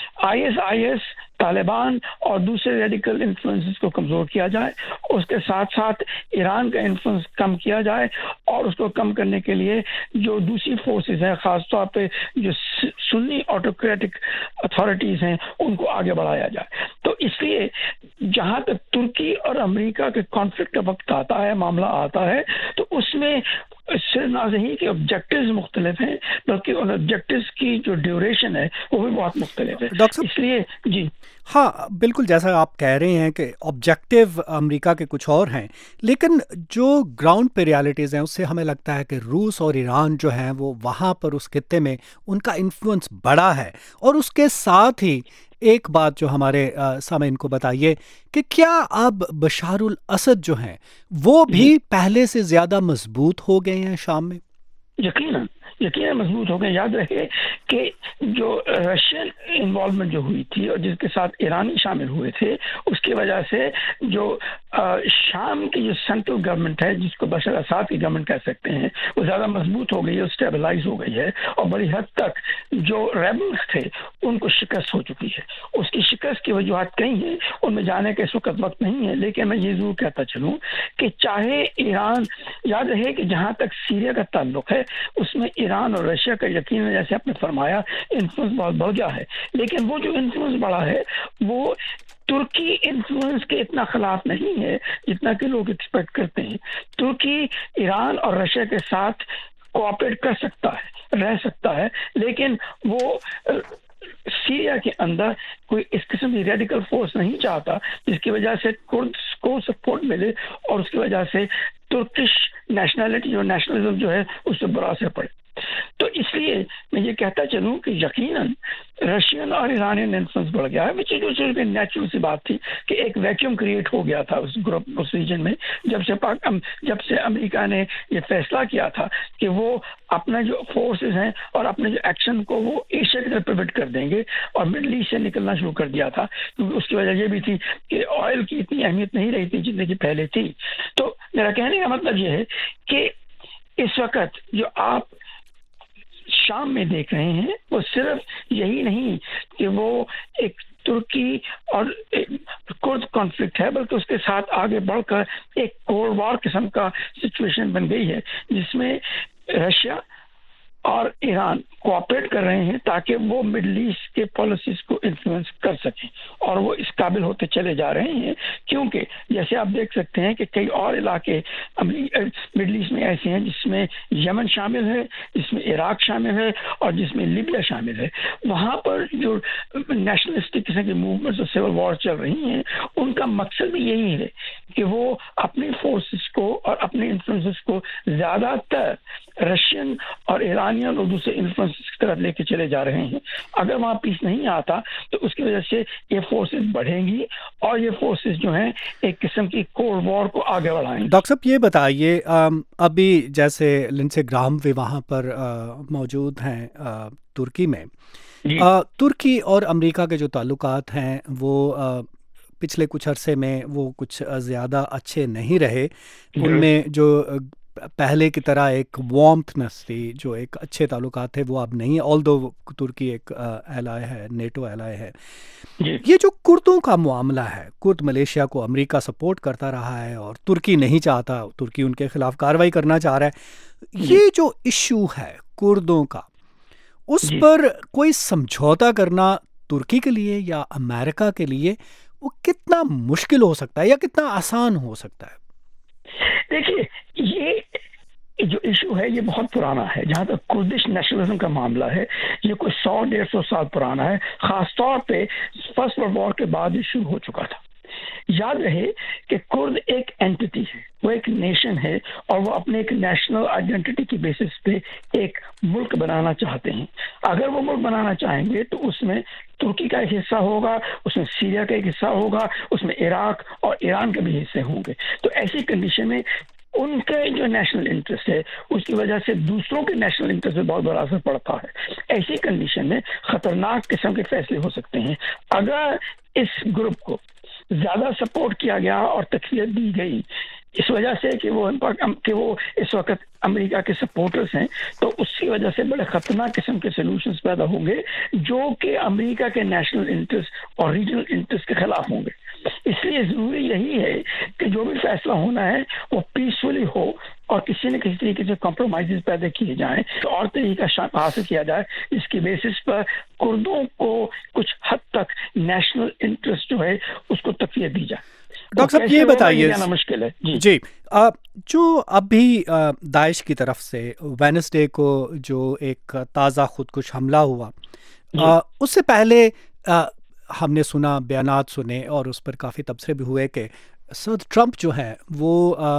Speaker 11: IS طالبان اور دوسرے ریڈیکل انفلوئنسز کو کمزور کیا جائے، اس کے ساتھ ساتھ ایران کا انفلوئنس کم کیا جائے، اور اس کو کم کرنے کے لیے جو دوسری فورسز ہیں، خاص طور پہ جو سنی آٹوکریٹک اتھارٹیز ہیں، ان کو آگے بڑھایا جائے۔ تو اس لیے جہاں تک ترکی اور امریکہ کے کانفلکٹ کا وقت آتا ہے، معاملہ آتا ہے، تو اس میں صرف نہ نہیں کہ آبجیکٹیوز مختلف ہیں، بلکہ ان آبجیکٹیوز کی جو ڈیوریشن ہے وہ بھی بہت مختلف ہے۔ اس لیے جی
Speaker 1: ہاں بالکل، جیسا آپ کہہ رہے ہیں کہ آبجیکٹیو امریکہ کے کچھ اور ہیں، لیکن جو گراؤنڈ پہ ریالٹیز ہیں اس سے ہمیں لگتا ہے کہ روس اور ایران جو ہیں وہ وہاں پر اس خطے میں ان کا انفلوئنس بڑا ہے۔ اور اس کے ساتھ ہی ایک بات جو ہمارے سامعین کو بتائیے کہ کیا اب بشار الاسد جو ہیں وہ بھی پہلے سے زیادہ مضبوط ہو گئے ہیں شام میں؟
Speaker 11: یقیناً مضبوط ہو گئے. یاد رکھے کہ جو رشین انوالومنٹ جو ہوئی تھی اور جس کے ساتھ ایرانی شامل ہوئے تھے، اس کی وجہ سے جو شام کی جو سینٹرل گورنمنٹ ہے، جس کو بشار اسد کی گورنمنٹ کہہ سکتے ہیں، وہ زیادہ مضبوط ہو گئی ہے، اسٹیبلائز ہو گئی ہے، اور بڑی حد تک جو ریبلز تھے ان کو شکست ہو چکی ہے. اس کی شکست کی وجوہات کئی ہیں، ان میں جانے کا اس وقت وقت نہیں ہے، لیکن میں یہ ضرور کہتا چلوں کہ چاہے ایران، یاد رہے کہ جہاں تک سیریا کا تعلق ہے اس میں ایران اور رشیا کا یقین، جیسے آپ نے فرمایا، انفلوئنس بہت بڑھا ہے، لیکن وہ جو انفلوئنس بڑھا ہے وہ ترکی انفلوئنس کے اتنا خلاف نہیں ہے جتنا کہ لوگ ایکسپیکٹ کرتے ہیں. ترکی ایران اور رشیا کے ساتھ کوآپریٹ کر سکتا ہے، رہ سکتا ہے، لیکن وہ سیریا کے اندر کوئی اس قسم کی ریڈیکل فورس نہیں چاہتا جس کی وجہ سے کردس کو سپورٹ ملے اور اس کی وجہ سے ترکش نیشنلٹی اور نیشنلزم جو ہے اس سے برا اثر پڑے. تو اس لیے میں یہ کہتا چلوں کہ یقیناً رشین اور ایرانین انفلوئنس بڑھ گیا ہے، وچ جو نیچرل سی بات تھی کہ ایک ویکیوم کریٹ ہو گیا تھا اس گروپ، اس ریجن میں، جب سے امریکہ نے یہ فیصلہ کیا تھا کہ وہ اپنا جو فورسز ہیں اور اپنے جو ایکشن کو وہ ایشیا کی طرف پیوٹ کر دیں گے، اور مڈل ایسٹ سے نکلنا شروع کر دیا تھا، کیونکہ اس کی وجہ یہ بھی تھی کہ آئل کی اتنی اہمیت نہیں رہی تھی جتنی کہ پہلے تھی. تو میرا کہنے کا مطلب یہ ہے کہ اس وقت جو آپ شام میں دیکھ رہے ہیں وہ صرف یہی نہیں کہ وہ ایک ترکی اور کرد کانفلکٹ ہے، بلکہ اس کے ساتھ آگے بڑھ کر ایک کولڈ وار قسم کا سچویشن بن گئی ہے، جس میں رشیا اور ایران کوآپریٹ کر رہے ہیں تاکہ وہ مڈل ایسٹ کے پالیسیز کو انفلوئنس کر سکیں، اور وہ اس قابل ہوتے چلے جا رہے ہیں، کیونکہ جیسے آپ دیکھ سکتے ہیں کہ کئی اور علاقے مڈل ایسٹ میں ایسے ہیں جس میں یمن شامل ہے، جس میں عراق شامل ہے، اور جس میں لیبیا شامل ہے. وہاں پر جو نیشنلسٹک قسم کی موومنٹس اور سول وار چل رہی ہیں، ان کا مقصد بھی یہی ہے کہ وہ اپنی فورسز کو اور اپنے انفلوئنسز کو زیادہ تر رشین اور ایرانین اور دوسرے انفلوئنس کی طرف لے کے چلے جا رہے ہیں. اگر وہاں پیس نہیں آتا تو اس کی وجہ سے یہ فورسز بڑھیں گی، اور یہ فورسز جو ہیں ایک قسم کی کولڈ وار کو آگے بڑھائیں گے.
Speaker 1: ڈاکٹر صاحب یہ بتائیے، ابھی جیسے لنسے گراہم بھی وہاں پر موجود ہیں ترکی میں، ترکی اور امریکہ کے جو تعلقات ہیں وہ پچھلے کچھ عرصے میں وہ کچھ زیادہ اچھے نہیں رہے. ان میں جو پہلے کی طرح ایک وارمتھنس تھی، جو ایک اچھے تعلقات تھے، وہ اب نہیں، آلدو ترکی ایک ایلائی ہے، نیٹو ایلائی ہے. یہ جو کردوں کا معاملہ ہے، کرد ملیشیا کو امریکہ سپورٹ کرتا رہا ہے اور ترکی نہیں چاہتا، ترکی ان کے خلاف کارروائی کرنا چاہ رہا ہے. یہ جو ایشو ہے کردوں کا، اس پر کوئی سمجھوتا کرنا ترکی کے لیے یا امریکہ کے لیے وہ کتنا مشکل ہو سکتا ہے یا کتنا آسان ہو سکتا ہے؟
Speaker 11: دیکھیے، یہ جو ایشو ہے یہ بہت پرانا ہے. جہاں تک کردش نیشنلزم کا معاملہ ہے، یہ کوئی 100-150 سال پرانا ہے. خاص طور پہ فرسٹ ورلڈ وار کے بعد یہ شروع ہو چکا تھا. یاد رہے کہ کرد ایک اینٹی ہے، وہ ایک نیشن ہے، اور وہ اپنے ایک نیشنل آئیڈینٹی کی بیسس پہ ایک ملک بنانا چاہتے ہیں. اگر وہ ملک بنانا چاہیں گے تو اس میں ترکی کا ایک حصہ ہوگا، اس میں سیریا کا ایک حصہ ہوگا، اس میں عراق اور ایران کے بھی حصے ہوں گے. تو ایسی کنڈیشن میں ان کا جو نیشنل انٹرسٹ ہے اس کی وجہ سے دوسروں کے نیشنل انٹرسٹ میں بہت بڑا اثر پڑتا ہے. ایسی کنڈیشن میں خطرناک قسم کے فیصلے ہو سکتے ہیں. اگر اس گروپ کو زیادہ سپورٹ کیا گیا اور تقویت دی گئی اس وجہ سے کہ وہ اس وقت امریکہ کے سپورٹرز ہیں، تو اس کی وجہ سے بڑے خطرناک قسم کے سولوشنز پیدا ہوں گے جو کہ امریکہ کے نیشنل انٹرسٹ اور ریجنل انٹرسٹ کے خلاف ہوں گے. اس لیے ضروری یہی ہے کہ جو بھی فیصلہ ہونا ہے وہ پیسفلی ہو اور کسی نہ کسی طریقے سے کمپرومائزز پیدا کیے جائیں اور طریقہ حاصل کیا جائے جس کی بیسس پر کردوں کو کچھ حد تک نیشنل انٹرسٹ جو ہے اس کو تقویت دی جائے.
Speaker 1: ڈاکٹر صاحب یہ بتائیے،
Speaker 11: مشکل ہے
Speaker 1: جی جو ابھی داعش کی طرف سے وینسڈے کو جو ایک تازہ خودکش حملہ ہوا، اس سے پہلے ہم نے سنا، بیانات سنے اور اس پر کافی تبصرے بھی ہوئے کہ صدر ٹرمپ جو ہیں وہ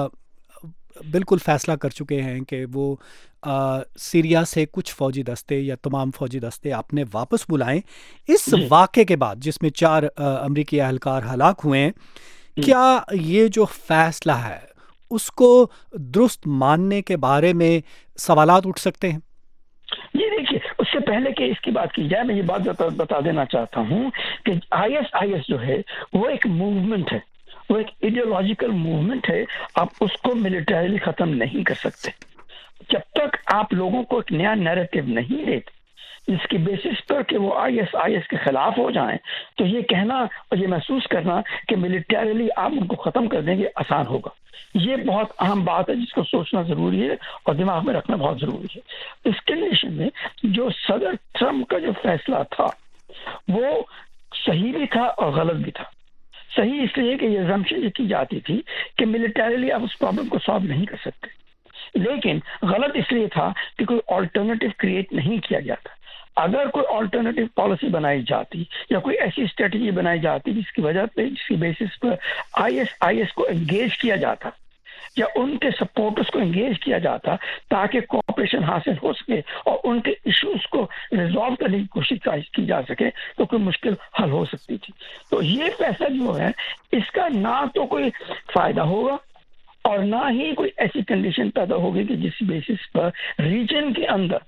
Speaker 1: بالکل فیصلہ کر چکے ہیں کہ وہ سیریا سے کچھ فوجی دستے یا تمام فوجی دستے اپنے واپس بلائیں اس واقعے کے بعد جس میں 4 امریکی اہلکار ہلاک ہوئے ہیں. کیا یہ جو فیصلہ ہے اس کو درست ماننے کے بارے میں سوالات اٹھ سکتے ہیں؟
Speaker 11: جی دیکھیے، اس سے پہلے کہ اس کی بات کی جائے میں یہ بات بتا دینا چاہتا ہوں کہ IS جو ہے وہ ایک موومنٹ ہے، وہ ایک ایڈیولوجیکل موومنٹ ہے. آپ اس کو ملیٹریلی ختم نہیں کر سکتے جب تک آپ لوگوں کو ایک نیا نیریٹو نہیں دیتے جس کی بیسس پر کہ وہ IS کے خلاف ہو جائیں. تو یہ کہنا اور یہ محسوس کرنا کہ ملیٹریلی آپ ان کو ختم کر دیں گے آسان ہوگا. یہ بہت اہم بات ہے جس کو سوچنا ضروری ہے اور دماغ میں رکھنا بہت ضروری ہے. اس کنڈیشن میں جو صدر ٹرمپ کا جو فیصلہ تھا وہ صحیح بھی تھا اور غلط بھی تھا. صحیح اس لیے کہ یہ assumption کی جاتی تھی کہ ملیٹریلی آپ اس پرابلم کو سالو نہیں کر سکتے، لیکن غلط اس لیے تھا کہ کوئی آلٹرنیٹو کریٹ نہیں کیا گیا تھا. اگر کوئی آلٹرنیٹو پالیسی بنائی جاتی یا کوئی ایسی اسٹریٹجی بنائی جاتی جس کی وجہ پہ جس کی بیسس پر IS کو انگیج کیا جاتا یا ان کے سپورٹرز کو انگیج کیا جاتا تاکہ کوآپریشن حاصل ہو سکے اور ان کے ایشوز کو ریزالو کرنے کی کوشش کی جا سکے تو کوئی مشکل حل ہو سکتی تھی. تو یہ فیصلہ جو ہے اس کا نہ تو کوئی فائدہ ہوگا اور نہ ہی کوئی ایسی کنڈیشن پیدا ہوگی کہ جس بیسس پر ریجن کے اندر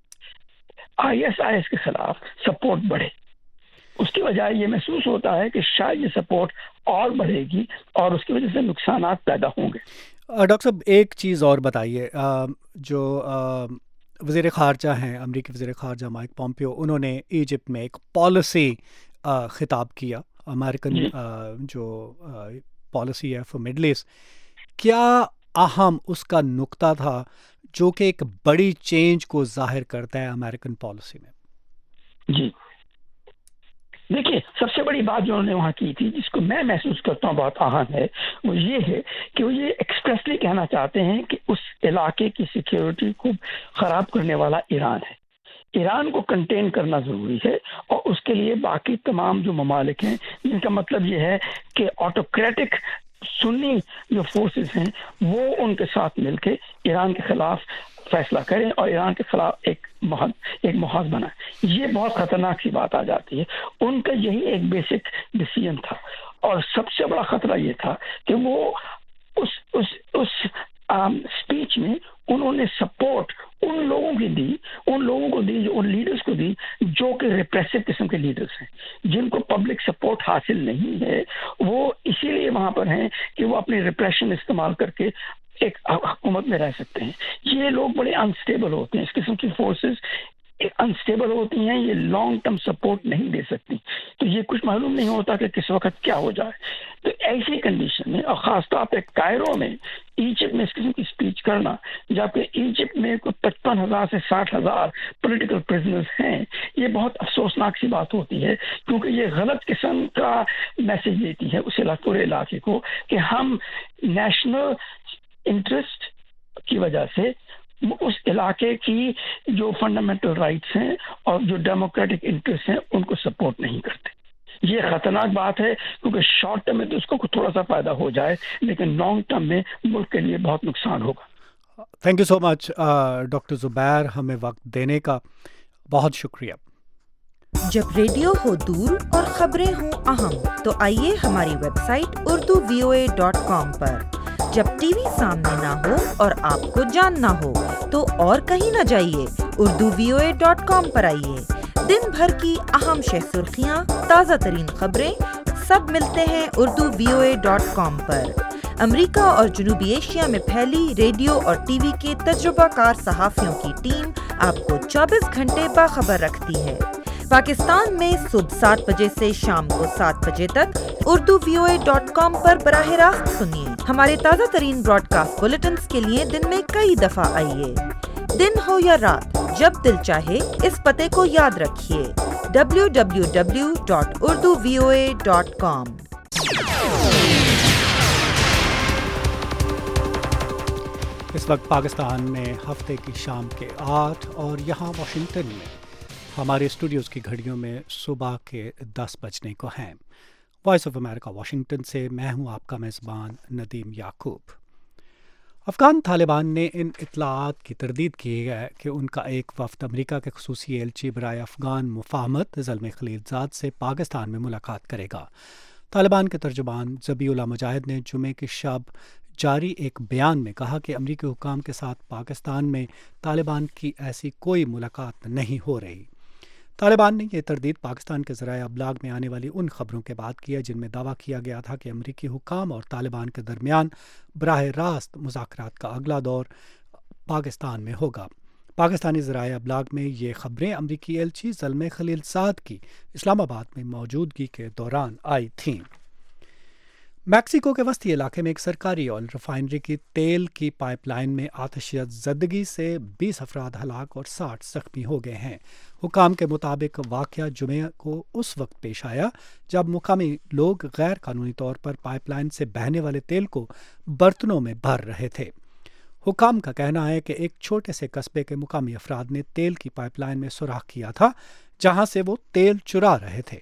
Speaker 11: IS کے خلاف سپورٹ بڑھے. اس کی وجہ یہ محسوس ہوتا ہے کہ شاید یہ سپورٹ اور بڑھے گی اور اس کی وجہ سے نقصانات پیدا ہوں گے.
Speaker 1: ڈاکٹر صاحب ایک چیز اور بتائیے، جو وزیر خارجہ ہیں امریکی وزیر خارجہ مائک پومپیو، انہوں نے ایجپٹ میں ایک پالیسی خطاب کیا، امریکن جو پالیسی ہے فار مڈل ایسٹ. کیا اہم اس کا نقطہ تھا جو کہ ایک بڑی چینج کو ظاہر کرتا ہے امریکن پالیسی میں؟
Speaker 11: جی دیکھیے، سب سے بڑی بات جو انہوں نے وہاں کی تھی جس کو میں محسوس کرتا ہوں بہت اہم ہے، وہ یہ ہے کہ وہ یہ ایکسپریسلی کہنا چاہتے ہیں کہ اس علاقے کی سیکیورٹی کو خراب کرنے والا ایران ہے. ایران کو کنٹین کرنا ضروری ہے اور اس کے لیے باقی تمام جو ممالک ہیں جن کا مطلب یہ ہے کہ آٹوکریٹک سنی جو فورسز ہیں وہ ان کے ساتھ مل کے ایران کے خلاف فیصلہ کریں اور ایران کے خلاف ایک محاذ بنائیں. یہ بہت خطرناک سی بات آ جاتی ہے. ان کا یہی ایک بیسک ڈیسیژن تھا اور سب سے بڑا خطرہ یہ تھا کہ وہ اس اسپیچ میں انہوں نے سپورٹ ان لوگوں کو دی جو ان لیڈرز کو دی جو کہ ریپریسو قسم کے لیڈرز ہیں جن کو پبلک سپورٹ حاصل نہیں ہے. وہ اسی لیے وہاں پر ہیں کہ وہ اپنی ریپریشن استعمال کر کے ایک حکومت میں رہ سکتے ہیں. یہ لوگ بڑے انسٹیبل ہوتے ہیں، اس قسم کی فورسز انسٹیبل ہوتی ہیں، یہ لانگ ٹرم سپورٹ نہیں دے سکتی. تو یہ کچھ معلوم نہیں ہوتا کہ کس وقت کیا ہو جائے. تو ایسی کنڈیشن میں اور خاص طور پہ کائرو میں ایجپٹ میں اس قسم کی اسپیچ کرنا جبکہ ایجپٹ میں کوئی 55,000 سے 60,000 پولیٹیکل پرزنرز ہیں، یہ بہت افسوسناک سی بات ہوتی ہے کیونکہ یہ غلط قسم کا میسج دیتی ہے اس پورے علاقے کو کہ ہم نیشنل انٹرسٹ کی وجہ سے اس علاقے کی جو فنڈامنٹل رائٹس ہیں اور جو ڈیموکریٹک انٹرسٹ ہیں ان کو سپورٹ نہیں کرتے. یہ خطرناک بات ہے کیونکہ شارٹ ٹرم میں تو اس کو تھوڑا سا فائدہ ہو جائے لیکن لانگ ٹرم میں ملک کے لیے بہت نقصان ہوگا.
Speaker 1: Thank you so much doctor Zubair, ہمیں وقت دینے کا بہت شکریہ.
Speaker 25: جب ریڈیو ہو دور اور خبریں ہوں اہم تو آئیے ہماری ویب سائٹ urduvoa.com پر. جب ٹی وی سامنے نہ ہو اور آپ کو جاننا ہو تو اور کہیں نہ جائیے، urduvoa.com پر آئیے. دن بھر کی اہم سرخیاں، تازہ ترین خبریں سب ملتے ہیں urduvoa.com پر. امریکہ اور جنوبی ایشیا میں پھیلی ریڈیو اور ٹی وی کے تجربہ کار صحافیوں کی ٹیم آپ کو 24 گھنٹے باخبر رکھتی ہے. پاکستان میں صبح 7 بجے سے شام کو 7 بجے تک urduvoa.com پر براہ راست سنیے. ہمارے تازہ ترین براڈ کاسٹ بلیٹنز کے لیے دن میں کئی دفعہ آئیے. دن ہو یا رات، جب دل چاہے اس پتے کو یاد رکھیے www.urduvoa.com.
Speaker 1: اس وقت پاکستان میں ہفتے کی شام کے 8 اور یہاں واشنگٹن میں ہمارے اسٹوڈیوز کی گھڑیوں میں صبح کے 10 بجنے کو ہیں. وائس آف امریکہ واشنگٹن سے میں ہوں آپ کا میزبان ندیم یعقوب. افغان طالبان نے ان اطلاعات کی تردید کی ہے کہ ان کا ایک وفد امریکہ کے خصوصی ایلچی برائے افغان مفاہمت زلمے خلیل زاد سے پاکستان میں ملاقات کرے گا. طالبان کے ترجمان ذبیح اللہ مجاہد نے جمعے کی شب جاری ایک بیان میں کہا کہ امریکی حکام کے ساتھ پاکستان میں طالبان کی ایسی کوئی ملاقات نہیں ہو رہی۔ طالبان نے یہ تردید پاکستان کے ذرائع ابلاغ میں آنے والی ان خبروں کے بعد کی ہے جن میں دعویٰ کیا گیا تھا کہ امریکی حکام اور طالبان کے درمیان براہ راست مذاکرات کا اگلا دور پاکستان میں ہوگا۔ پاکستانی ذرائع ابلاغ میں یہ خبریں امریکی ایلچی زلمے خلیل زاد کی اسلام آباد میں موجودگی کے دوران آئی تھیں۔ میکسیکو کے وسطی علاقے میں ایک سرکاری آئل ریفائنری کی تیل کی پائپ لائن میں آتش زدگی سے 20 افراد ہلاک اور 60 زخمی ہو گئے ہیں۔ حکام کے مطابق واقعہ جمعہ کو اس وقت پیش آیا جب مقامی لوگ غیر قانونی طور پر پائپ لائن سے بہنے والے تیل کو برتنوں میں بھر رہے تھے۔ حکام کا کہنا ہے کہ ایک چھوٹے سے قصبے کے مقامی افراد نے تیل کی پائپ لائن میں سوراخ کیا تھا جہاں سے وہ تیل چرا رہے تھے۔